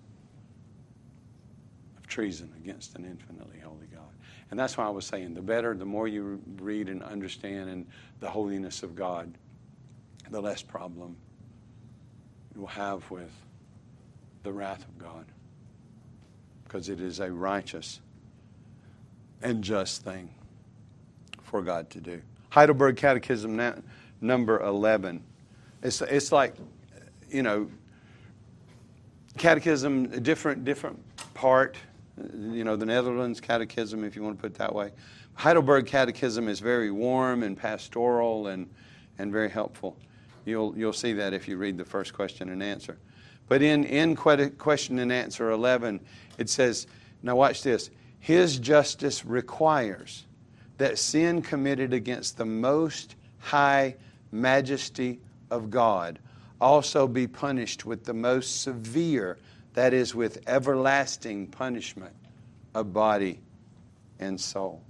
of treason against an infinitely holy God. And that's why I was saying, the better, the more you read and understand and the holiness of God, the less problem you will have with the wrath of God, because it is a righteous and just thing for God to do. Heidelberg Catechism na- number eleven. It's it's like, you know, catechism, a different different part. You know, the Netherlands Catechism, if you want to put it that way. Heidelberg Catechism is very warm and pastoral and and very helpful. You'll you'll see that if you read the first question and answer. But in, in question and answer eleven, it says, now watch this. His justice requires that sin committed against the most high majesty of God also be punished with the most severe, that is, with everlasting punishment of body and soul.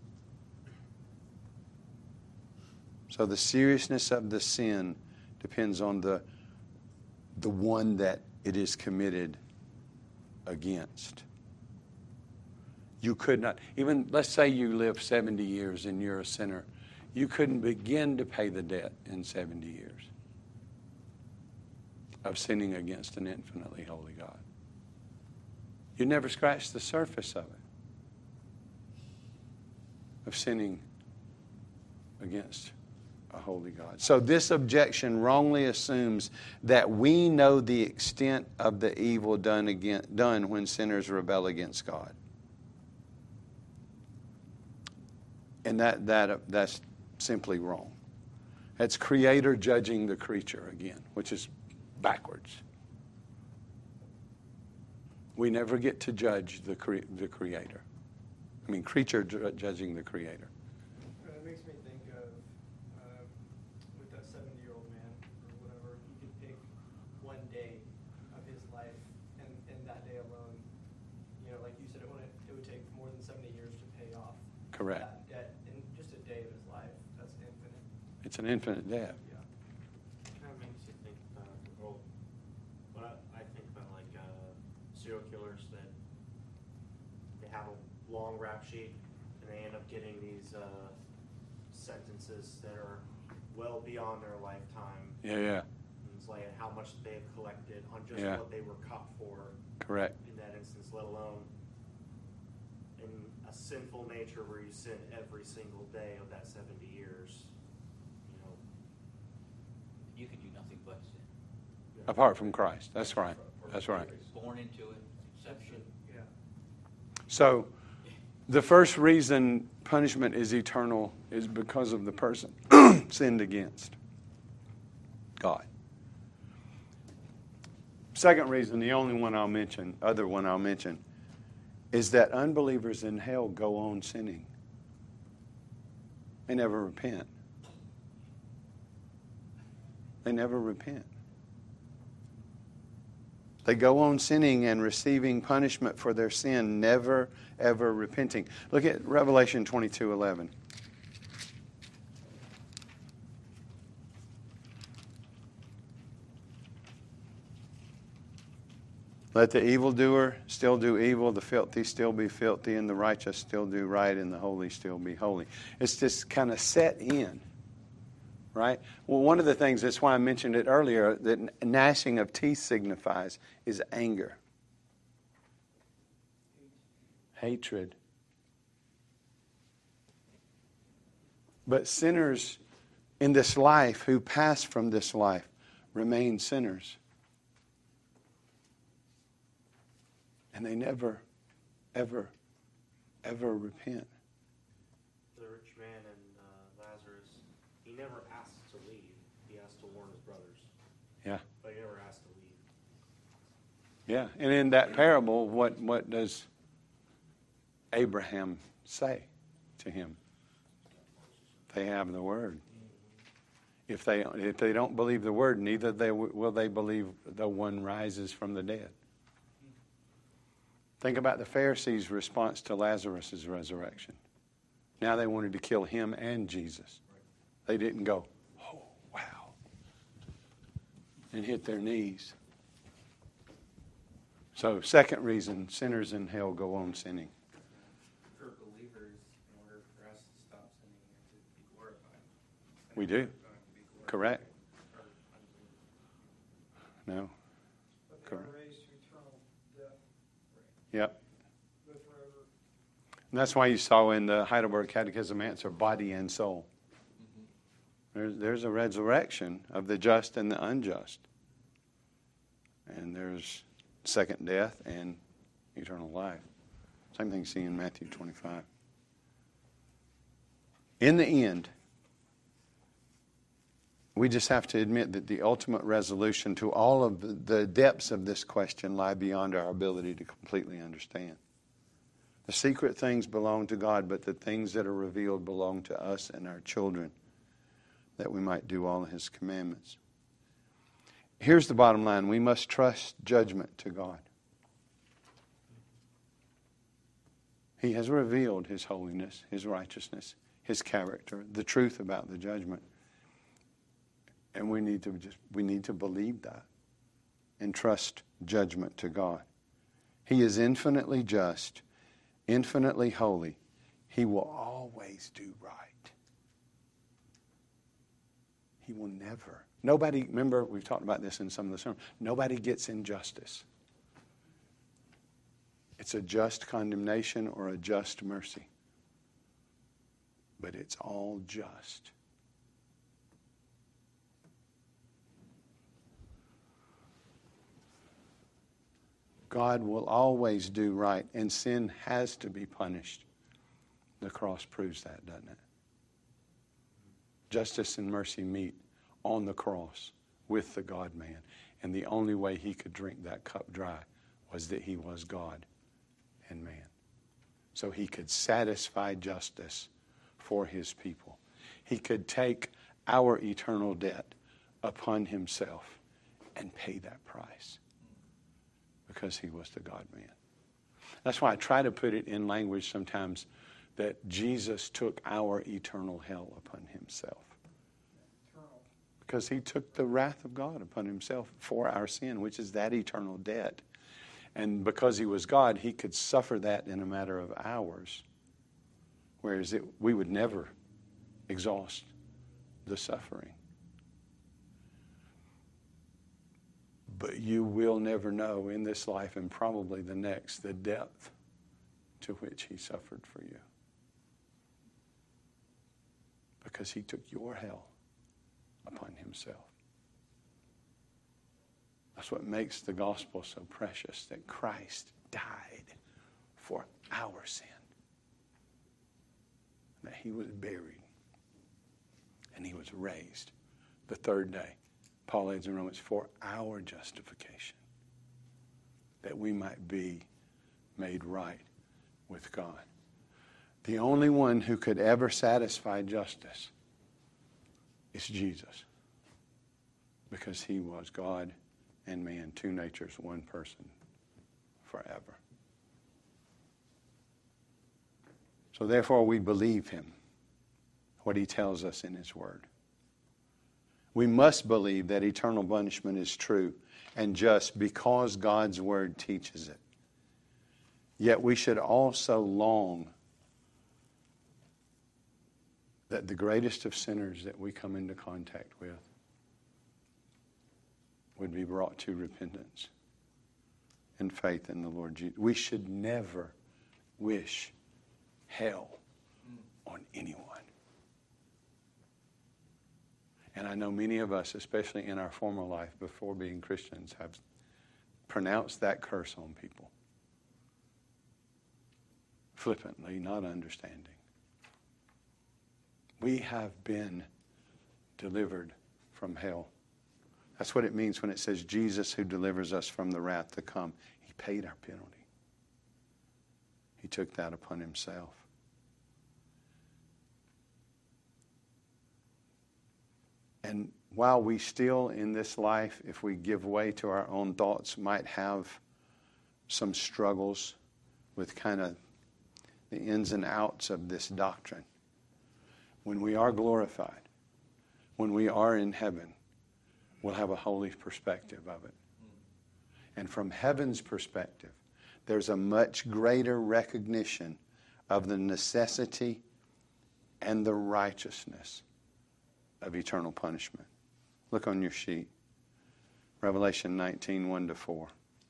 So the seriousness of the sin depends on the, the one that it is committed against. You could not, even let's say you live seventy years and you're a sinner, you couldn't begin to pay the debt in seventy years of sinning against an infinitely holy God. You never scratched the surface of it, of sinning against a holy God. So this objection wrongly assumes that we know the extent of the evil done again, done when sinners rebel against God. And that that that's simply wrong. That's Creator judging the creature again, which is backwards. We never get to judge the cre- the Creator. I mean, creature ju- judging the Creator. It makes me think of uh, with that seventy-year-old man or whatever. He could pick one day of his life, and in that day alone, you know, like you said, it would it would take more than seventy years to pay off Correct. that debt in just a day of his life. That's infinite. It's an infinite debt. Yeah. Kind of makes you think about, well, what I, I think about like uh, serial killers that they have a long rap sheet and they end up getting these uh, sentences that are well beyond their lifetime. Yeah, yeah. And it's like how much they've collected on just Yeah. what they were caught for Correct. in that instance, let alone in a sinful nature where you sin every single day of that seventy years. You know, You can do nothing but sin. Apart from Christ. That's right. That's right. Born into it, exception. Yeah. So, the first reason punishment is eternal is because of the person sinned against God. Second reason, the only one I'll mention, other one I'll mention, is that unbelievers in hell go on sinning. They never repent. They never repent. They go on sinning and receiving punishment for their sin, never, ever repenting. Look at Revelation twenty-two eleven. Let the evildoer still do evil, the filthy still be filthy, and the righteous still do right, and the holy still be holy. It's just kind of set in, right? Well, one of the things, that's why I mentioned it earlier, that gnashing of teeth signifies is anger, hatred. But sinners in this life who pass from this life remain sinners. And they never, ever, ever repent. The rich man and uh, Lazarus, he never asked to leave. He asked to warn his brothers. Yeah. But he never asked to leave. Yeah. And in that parable, what, what does Abraham say to him? They have the word. If they if they don't believe the word, neither they will they believe the one rises from the dead. Think about the Pharisees' response to Lazarus' resurrection. Now they wanted to kill him and Jesus. They didn't go, oh, wow, and hit their knees. So, second reason, sinners in hell go on sinning. For believers, in order for us to stop sinning and to be glorified. We do. Correct. No. But they Correct. are raised to eternal death. Yep. Live forever. And that's why you saw in the Heidelberg Catechism answer, body and soul. There's, there's a resurrection of the just and the unjust. And there's second death and eternal life. Same thing you see in Matthew twenty-five. In the end, we just have to admit that the ultimate resolution to all of the, the depths of this question lie beyond our ability to completely understand. The secret things belong to God, but the things that are revealed belong to us and our children, that we might do all of His commandments. Here's the bottom line. We must trust judgment to God. He has revealed His holiness, His righteousness, His character, the truth about the judgment. And we need to just we need to believe that and trust judgment to God. He is infinitely just, infinitely holy. He will always do right. He will never. Nobody, remember, we've talked about this in some of the sermons. Nobody gets injustice. It's a just condemnation or a just mercy. But it's all just. God will always do right, and sin has to be punished. The cross proves that, doesn't it? Justice and mercy meet on the cross with the God-man. And the only way He could drink that cup dry was that He was God and man. So He could satisfy justice for His people. He could take our eternal debt upon Himself and pay that price. Because He was the God-man. That's why I try to put it in language sometimes that Jesus took our eternal hell upon Himself. Eternal. Because He took the wrath of God upon Himself for our sin, which is that eternal debt. And because He was God, He could suffer that in a matter of hours. Whereas it, we would never exhaust the suffering. But you will never know in this life and probably the next the depth to which He suffered for you. Because He took your hell upon Himself. That's what makes the gospel so precious, that Christ died for our sin. That He was buried and He was raised the third day. Paul adds in Romans, for our justification, that we might be made right with God. The only one who could ever satisfy justice is Jesus, because he was God and man, two natures, one person, forever. So therefore we believe him, what he tells us in his word. We must believe that eternal punishment is true and just because God's word teaches it. Yet we should also long that the greatest of sinners that we come into contact with would be brought to repentance and faith in the Lord Jesus. We should never wish hell on anyone. And I know many of us, especially in our former life before being Christians, have pronounced that curse on people. Flippantly, not understanding. We have been delivered from hell. That's what it means when it says Jesus who delivers us from the wrath to come. He paid our penalty. He took that upon himself. And while we still in this life, if we give way to our own thoughts, might have some struggles with kind of the ins and outs of this doctrine, when we are glorified, when we are in heaven, we'll have a holy perspective of it. And from heaven's perspective, there's a much greater recognition of the necessity and the righteousness of eternal punishment. Look on your sheet. Revelation nineteen, one to four.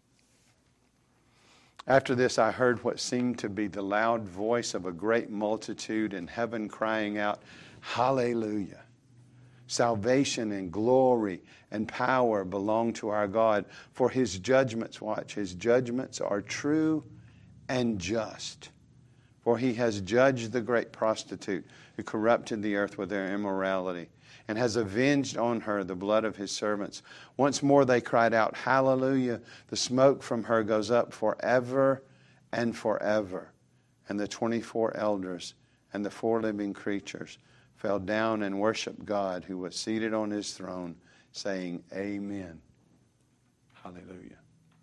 After this I heard what seemed to be the loud voice of a great multitude in heaven crying out, Hallelujah! Salvation and glory and power belong to our God, for his judgments, watch, his judgments are true and just. For he has judged the great prostitute who corrupted the earth with their immorality, and has avenged on her the blood of his servants. Once more they cried out, Hallelujah! The smoke from her goes up forever and forever. And the twenty-four elders and the four living creatures fell down and worshiped God who was seated on his throne, saying, Amen. Hallelujah.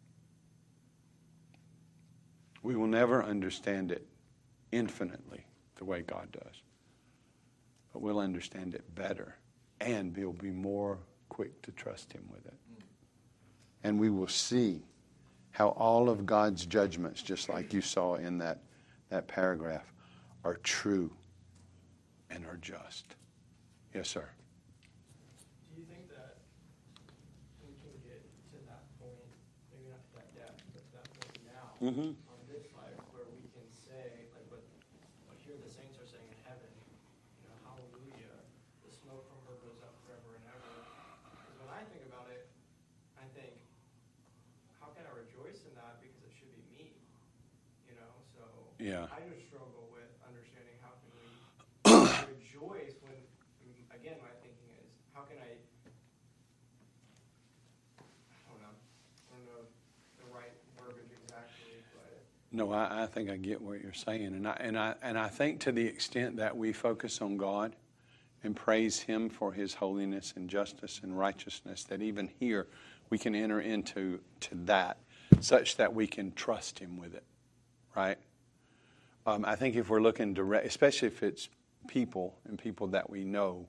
We will never understand it infinitely the way God does. But we'll understand it better, and we'll be more quick to trust him with it. And we will see how all of God's judgments, just like you saw in that, that paragraph, are true and are just. Yes, sir. Do you think that we can get to that point, maybe not to that depth, but to that point now, Mm-hmm. on this life, where we can say, like what, what here the saints are saying in heaven, you know, hallelujah, the smoke from her goes up forever and ever. Because when I think about it, I think, how can I rejoice in that? Because it should be me, you know? So Yeah. I just struggle with understanding how can we rejoice when, again, my thinking is, how can I, I don't know, I don't know the right verbiage exactly, but. No, I, I think I get what you're saying. And I, and, I, and I think to the extent that we focus on God and praise him for his holiness and justice and righteousness, that even here we can enter into to that such that we can trust him with it, right? Um, I think if we're looking direct, especially if it's people and people that we know,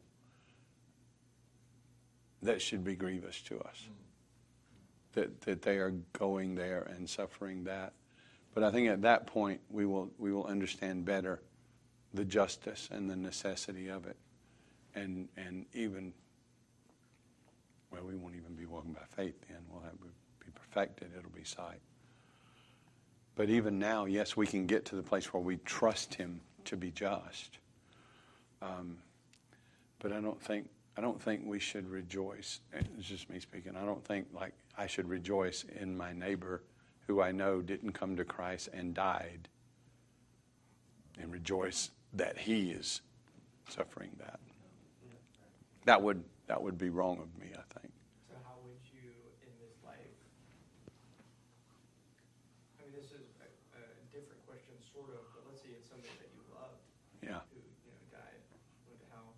that should be grievous to us, that that they are going there and suffering that. But I think at that point we will we will understand better the justice and the necessity of it, and and even well, we won't even be walking by faith then. We'll have be perfected. It'll be sight. But even now, yes, we can get to the place where we trust him to be just. Um, but I don't think I don't think we should rejoice. It's just me speaking. I don't think like I should rejoice in my neighbor who I know didn't come to Christ and died, and rejoice that he is suffering that. That would that would be wrong of me, I think. So how would you, in this life, I mean, this is a, a different question, sort of,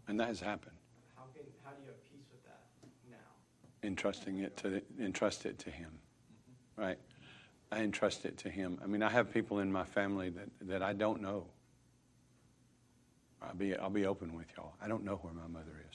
And that has happened. How can, how do you have peace with that now? Entrusting it to entrust it to Him, right? I entrust it to Him. I mean, I have people in my family that, that I don't know. I'll be I'll be open with y'all. I don't know where my mother is.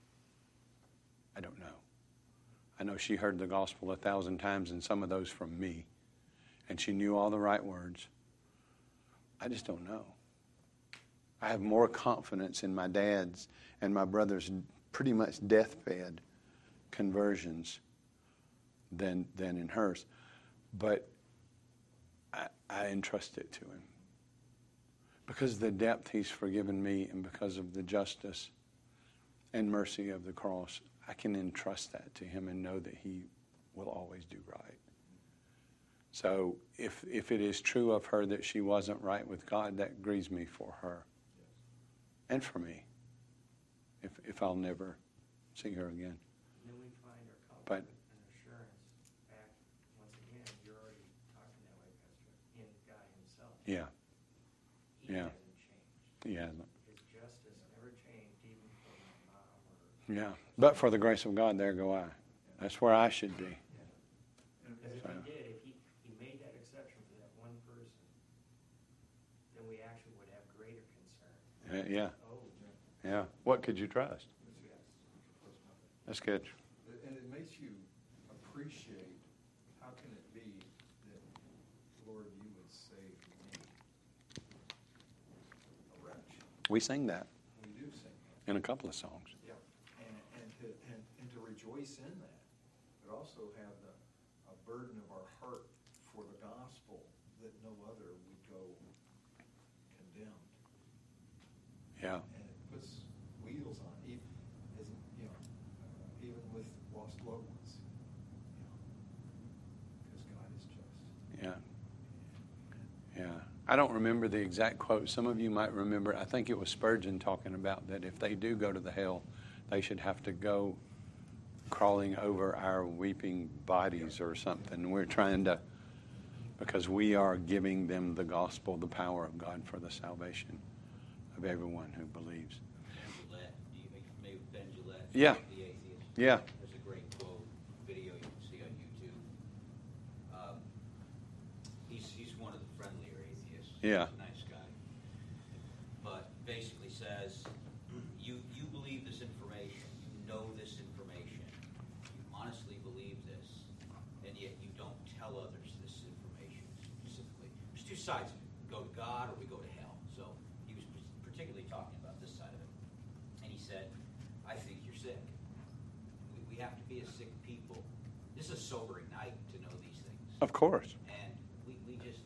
I don't know. I know she heard the gospel a thousand times, and some of those from me, and she knew all the right words. I just don't know. I have more confidence in my dad's and my brother's pretty much deathbed conversions than than in hers. But I, I entrust it to Him. Because of the depth He's forgiven me and because of the justice and mercy of the cross, I can entrust that to Him and know that He will always do right. So if if it is true of her that she wasn't right with God, that grieves me for her and for me, if if I'll never see her again. And then we find our comfort But- and assurance back, once again, you're already talking that way, Pastor, in God Himself. Yeah, He Yeah. hasn't changed. yeah, His justice never changed, even for my mom or. yeah. But for the grace of God, there go I. That's where I should be. Because if So- He did, if He, he made that exception for that one person, then we actually would have greater concern. Uh, yeah, Oh, yeah. What could you trust? That's good. And it makes you appreciate, how can it be that, Lord, you would save me, a wretch? We sing that We do sing that. in a couple of songs. Yeah. And, and to, and, and to rejoice in that, but also have the, a burden of our heart for the gospel that no other would go condemned. Yeah, And it puts wheels on, even, as, you know, uh, even with lost loved ones, you know, because God is just. yeah, yeah. I don't remember the exact quote. Some of you might remember. I think it was Spurgeon talking about that if they do go to the hell, they should have to go crawling over our weeping bodies or something. We're trying to, because we are giving them the gospel, the power of God for the salvation of everyone who believes. Ben Gillette, do you, are you familiar with Ben Gillette? Yeah. The atheist. Yeah. There's a great quote video you can see on YouTube. Um, he's he's one of the friendlier atheists. Yeah. He's a nice guy. But basically says, you you believe this information, you know this information, you honestly believe this, and yet you don't tell others this information specifically. There's two sides of it. We go to God or we go to hell. So he was particularly talking about this side of it. And he said, I think you're sick. We, we have to be a sick people. This is a sobering night to know these things. Of course. And we, we just,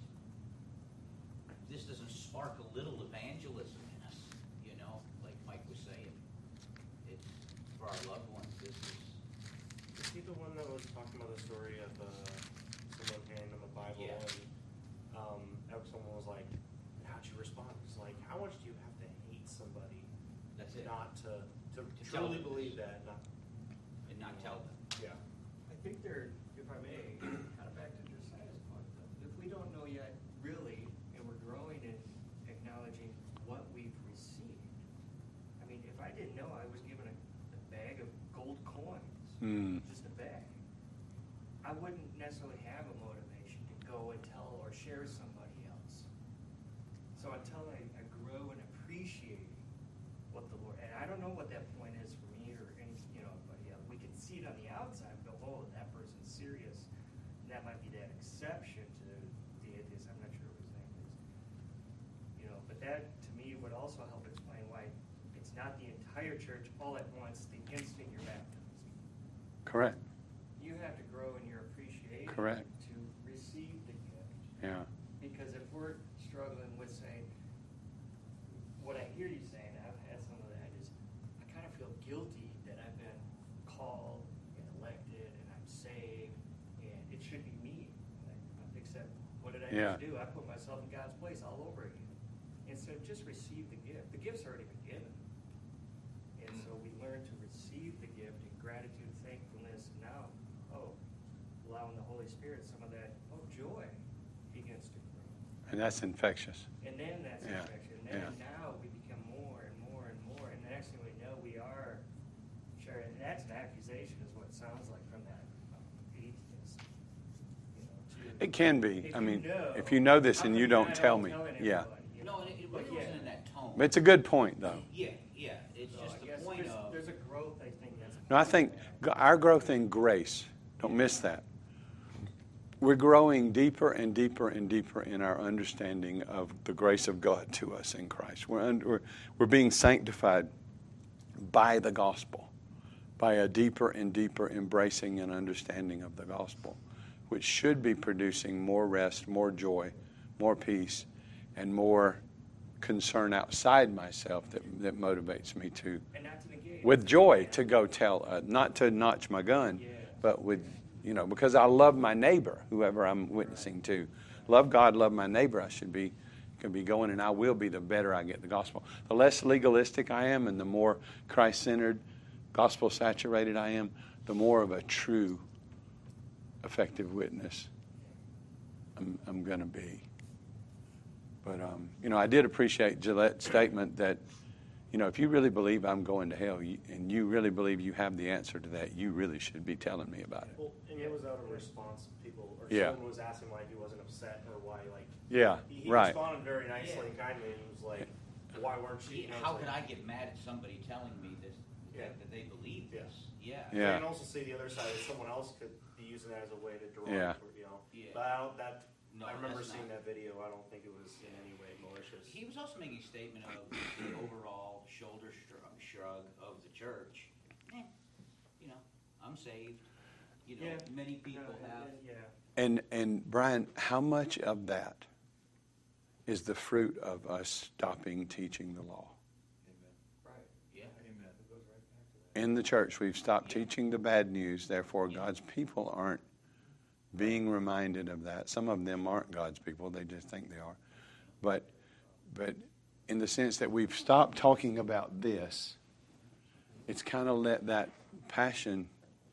this doesn't spark a little evangelism in us, you know, like Mike was saying. It's for our loved ones. This is, Is he the one that was talking about the story of uh, someone handing him a Bible Yeah. and um, someone was like, how'd you respond? It's like, how much do you have to hate somebody that's it. not to, to, To tell truly them believe this. that? Not, And not tell them. yeah. I think they're, if I may, kind of back to Josiah's point, though. If we don't know yet, really, and we're growing in acknowledging what we've received. I mean, if I didn't know I was given a, a bag of gold coins, Mm. just a bag, I wouldn't necessarily have a motivation to go and tell or share with somebody else. So until I, I grow in appreciating what the Lord, and I don't know what that point is for me or any, you know, but yeah, we can see it on the outside and go, oh, that person's serious. And that might be that exception to the atheist. I'm not sure what his name is. You know, but that to me would also help explain why it's not the entire church all at once the instant you're baptized. Correct. You have to grow in your appreciation Correct. to receive the gift. Yeah. Because if we're struggling with saying, what I hear you saying, I've had some of that, is I kind of feel guilty that I've been called and elected and I'm saved and it should be me. Like, except, what did I Yeah. just do? I put myself in God's place all over again. And so just receive the gift. The gift's already been given. And so we learn to receive the gift in gratitude, thankfulness, and now, oh, allowing the Holy Spirit some of that, oh, joy begins to grow. And that's infectious. And then that's Yeah, infection. And then yeah. now we become more and more and more. And the next thing we know, It can be. If I you mean, know, if you know this how and come you you're don't not tell out me. telling Yeah. everybody, you know? No, and it, it really But yeah. wasn't in that tone. But it's a good point, though. Yeah, yeah, it's So just I the guess point there's, of, there's a growth, I think, that's. No, I think g- our growth in grace, don't miss that. We're growing deeper and deeper and deeper in our understanding of the grace of God to us in Christ. We're, under, we're, we're being sanctified by the gospel, by a deeper and deeper embracing and understanding of the gospel, which should be producing more rest, more joy, more peace, and more concern outside myself that, that motivates me to, And not to negate. with joy, to go tell, uh, not to notch my gun, Yeah. but with, you know, because I love my neighbor, whoever I'm witnessing to. Love God, love my neighbor, I should be, can be going, and I will be the better I get the gospel. The less legalistic I am and the more Christ-centered, gospel-saturated I am, the more of a true, effective witness I'm, I'm going to be. But, um, you know, I did appreciate Gillette's statement that, you know, if you really believe I'm going to hell you, and you really believe you have the answer to that, you really should be telling me about it. Well, and it was out of response. People or Yeah. someone was asking why he wasn't upset or why like Yeah, he, he right. responded very nicely Yeah. and kindly and was like, why weren't you? yeah, you know, how it's could like, I get mad at somebody telling me this, Yeah. that, that they believe Yeah. this? Yeah. Yeah. I can also see the other side is someone else could be using that as a way to draw, Yeah. you know. Yeah. But I don't, that No, I remember that's seeing not- that video. I don't think it was in any way malicious. He was also making a statement of the overall shoulder shrug, shrug of the church. Eh, you know, I'm saved. You know, Yeah. many people No, have. and- Yeah. And, and Brian, how much of that is the fruit of us stopping teaching the law? Right. Yeah. Amen. It goes right back to that. In the church, we've stopped teaching the bad news. Therefore, God's people aren't being reminded of that. Some of them aren't God's people. They just think they are. But, but in the sense that we've stopped talking about this, it's kind of let that passion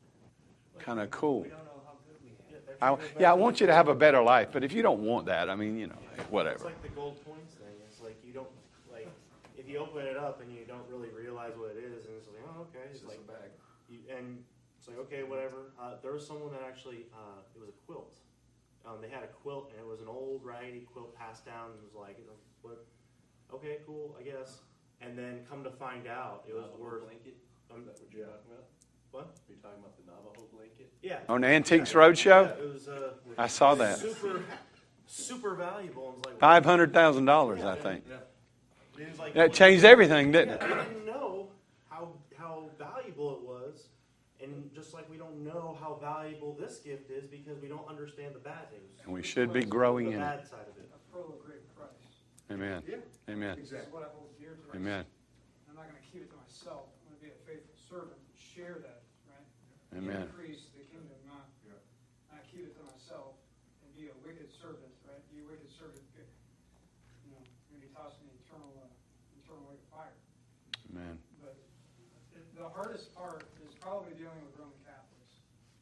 kind of cool. We don't know how good we have. that I, goes back yeah, I to want the you to have a gold- better life. But if you don't want that, I mean, you know, It's whatever. like the gold coins thing. It's like you don't like if you open it up and you don't really realize what it is, and it's like, oh, okay, It's it's just like a bag. You, and it's like, okay, whatever. Uh, there was someone that actually, uh, it was a quilt. Um, they had a quilt, and it was an old raggedy quilt passed down, and it was like, you know, what? Okay, cool, I guess. And then come to find out, it was Navajo worth. blanket? Um, Is that what you're talking about? what? Are you talking about the Navajo blanket? Yeah. On Antiques Yeah, Roadshow, Yeah, it was. Uh, I saw that. Super, super valuable. And it was like, five hundred thousand dollars, I think. it was like, That changed everything, didn't Yeah, it? I didn't know how how valuable it was, and just like we don't know how valuable this gift is because we don't understand the bad news. And we should be growing the in it. bad side of it. A pearl of great price. Amen. Yeah. Amen. This is what I hold dear to. Amen. I'm not gonna keep it to myself. I'm gonna be a faithful servant and share that, right? Amen. Increase the kingdom, not, Yeah. not keep it to myself and be a wicked servant, right? You wicked servant, you know, you're gonna be tossed in the eternal, uh, eternal lake of fire. Amen. But it- the hardest part is probably dealing with Roman Catholics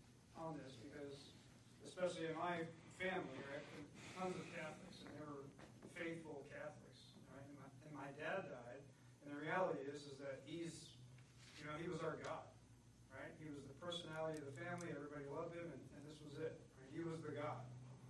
on this, because especially in my family, right, tons of Catholics, and they were faithful Catholics, right? And my, and my dad died, and the reality is, is that he's, you know, he was our God, right? He was the personality of the family, everybody loved him, and, and this was it, right? He was the God.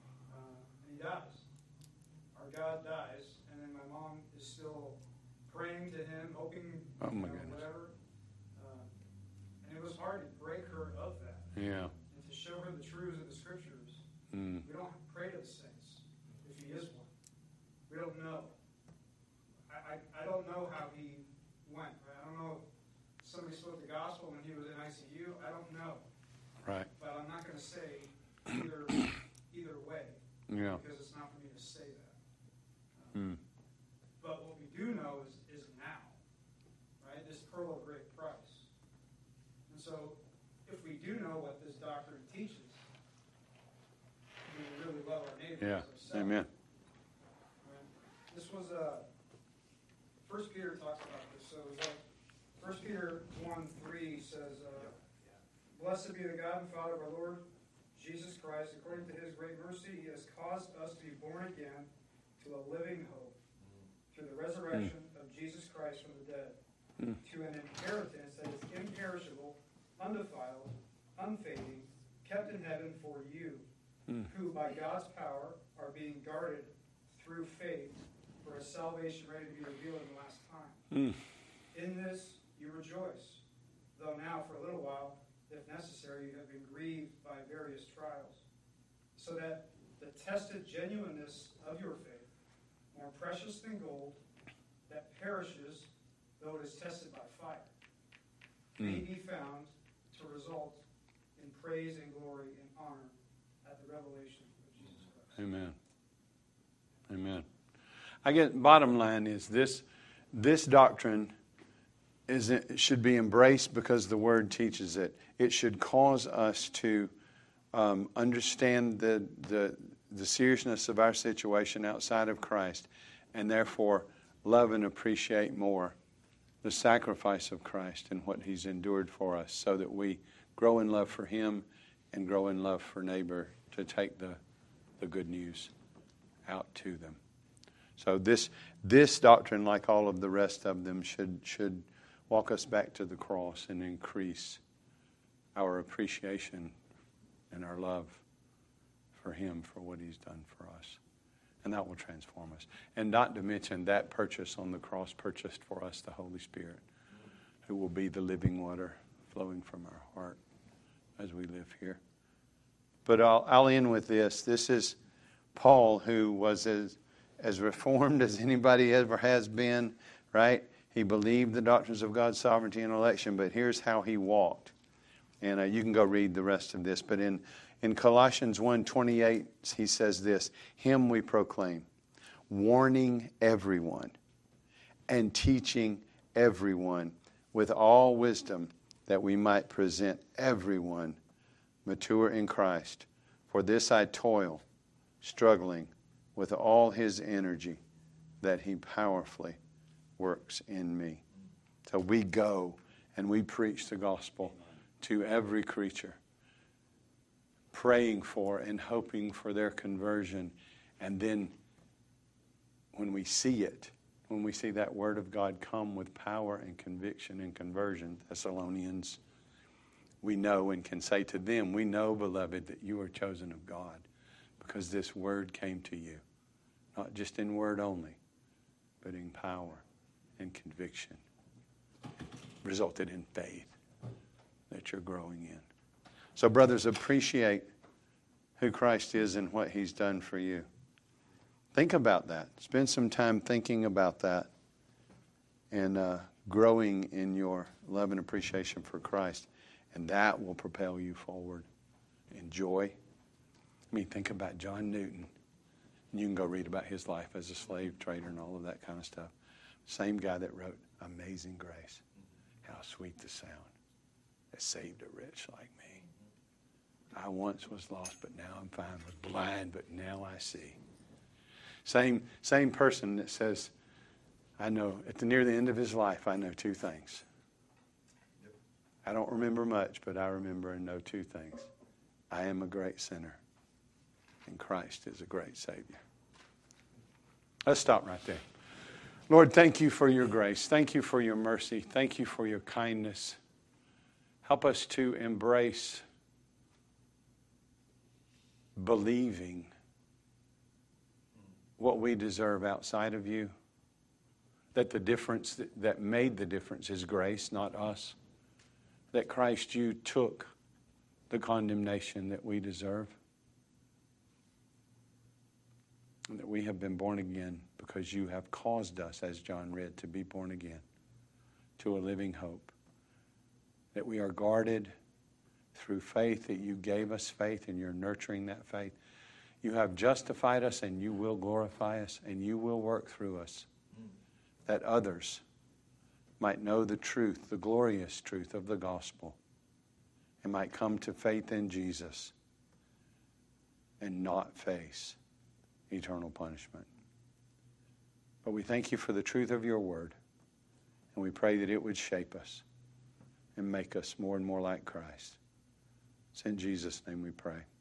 Uh, and he dies. Our God dies, and then my mom is still praying to him, hoping, Oh, my you know, goodness. whatever. Uh, and it was hard to break her of that, Yeah. and to show her the truths of the scriptures. Mm. We don't pray to the saints, if he is one. We don't know. I, I, I don't know how he went, right? I don't know if somebody spoke the gospel when he was in I C U. I don't know. Right. But I'm not going to say either, either way, Yeah. because it's not for me to say that. Mm. But what we do know is, is now, right? This pearl of great price. And so, if we do know what this doctrine teaches, we really love our neighbors Yeah. as ourselves. Amen. Right? This was uh, First Peter talks about this. So it's like First Peter one three says, uh, "Blessed be the God and Father of our Lord Jesus Christ. According to His great mercy, He has caused us to be born again to a living hope through the resurrection of Jesus Christ from the dead, Mm. to an inheritance that is imperishable, undefiled, unfading, kept in heaven for you, Mm. who by God's power are being guarded through faith for a salvation ready to be revealed in the last time. Mm. In this you rejoice, though now for a little while, if necessary, you have been grieved by various trials, so that the tested genuineness of your faith, more precious than gold, that perishes though it is tested by fire, may be found to result in praise and glory and honor at the revelation of Jesus Christ. Amen. Amen. I guess bottom line is this: this doctrine is it should be embraced because the Word teaches it. It should cause us to um, understand the, the the seriousness of our situation outside of Christ, and therefore love and appreciate more the sacrifice of Christ and what He's endured for us, so that we grow in love for Him and grow in love for neighbor to take the the good news out to them. So this this doctrine, like all of the rest of them, should should walk us back to the cross and increase our appreciation and our love for Him for what He's done for us. And that will transform us. And not to mention that purchase on the cross purchased for us the Holy Spirit, who will be the living water flowing from our heart as we live here. But I'll, I'll end with this. This is Paul, who was as, as reformed as anybody ever has been, right? He believed the doctrines of God's sovereignty and election, but here's how he walked. And uh, you can go read the rest of this. But in, in Colossians one twenty-eight, he says this: Him we proclaim, warning everyone and teaching everyone with all wisdom, that we might present everyone mature in Christ. For this I toil, struggling with all His energy that He powerfully works in me. So we go and we preach the gospel to every creature, praying for and hoping for their conversion. And then when we see it, when we see that word of God come with power and conviction and conversion, Thessalonians, we know and can say to them, we know, beloved, that you are chosen of God, because this word came to you, not just in word only, but in power and conviction. Resulted in faith that you're growing in. So, brothers, appreciate who Christ is and what He's done for you. Think about that. Spend some time thinking about that and uh, growing in your love and appreciation for Christ. And that will propel you forward in joy. I mean, think about John Newton. You can go read about his life as a slave trader and all of that kind of stuff. Same guy that wrote Amazing Grace. How sweet the sound that saved a wretch like me. I once was lost, but now I'm found. Was blind, but now I see. Same, same person that says, I know, at the near the end of his life, I know two things. I don't remember much, but I remember and know two things. I am a great sinner, and Christ is a great Savior. Let's stop right there. Lord, thank you for your grace. Thank you for your mercy. Thank you for your kindness. Help us to embrace believing what we deserve outside of you, that the difference that, that made the difference is grace, not us, that Christ, you took the condemnation that we deserve, and that we have been born again because you have caused us, as John read, to be born again to a living hope, that we are guarded through faith, that you gave us faith and you're nurturing that faith. You have justified us and you will glorify us and you will work through us, that others might know the truth, the glorious truth of the gospel, and might come to faith in Jesus and not face eternal punishment. But we thank you for the truth of your word, and we pray that it would shape us and make us more and more like Christ. It's in Jesus' name we pray.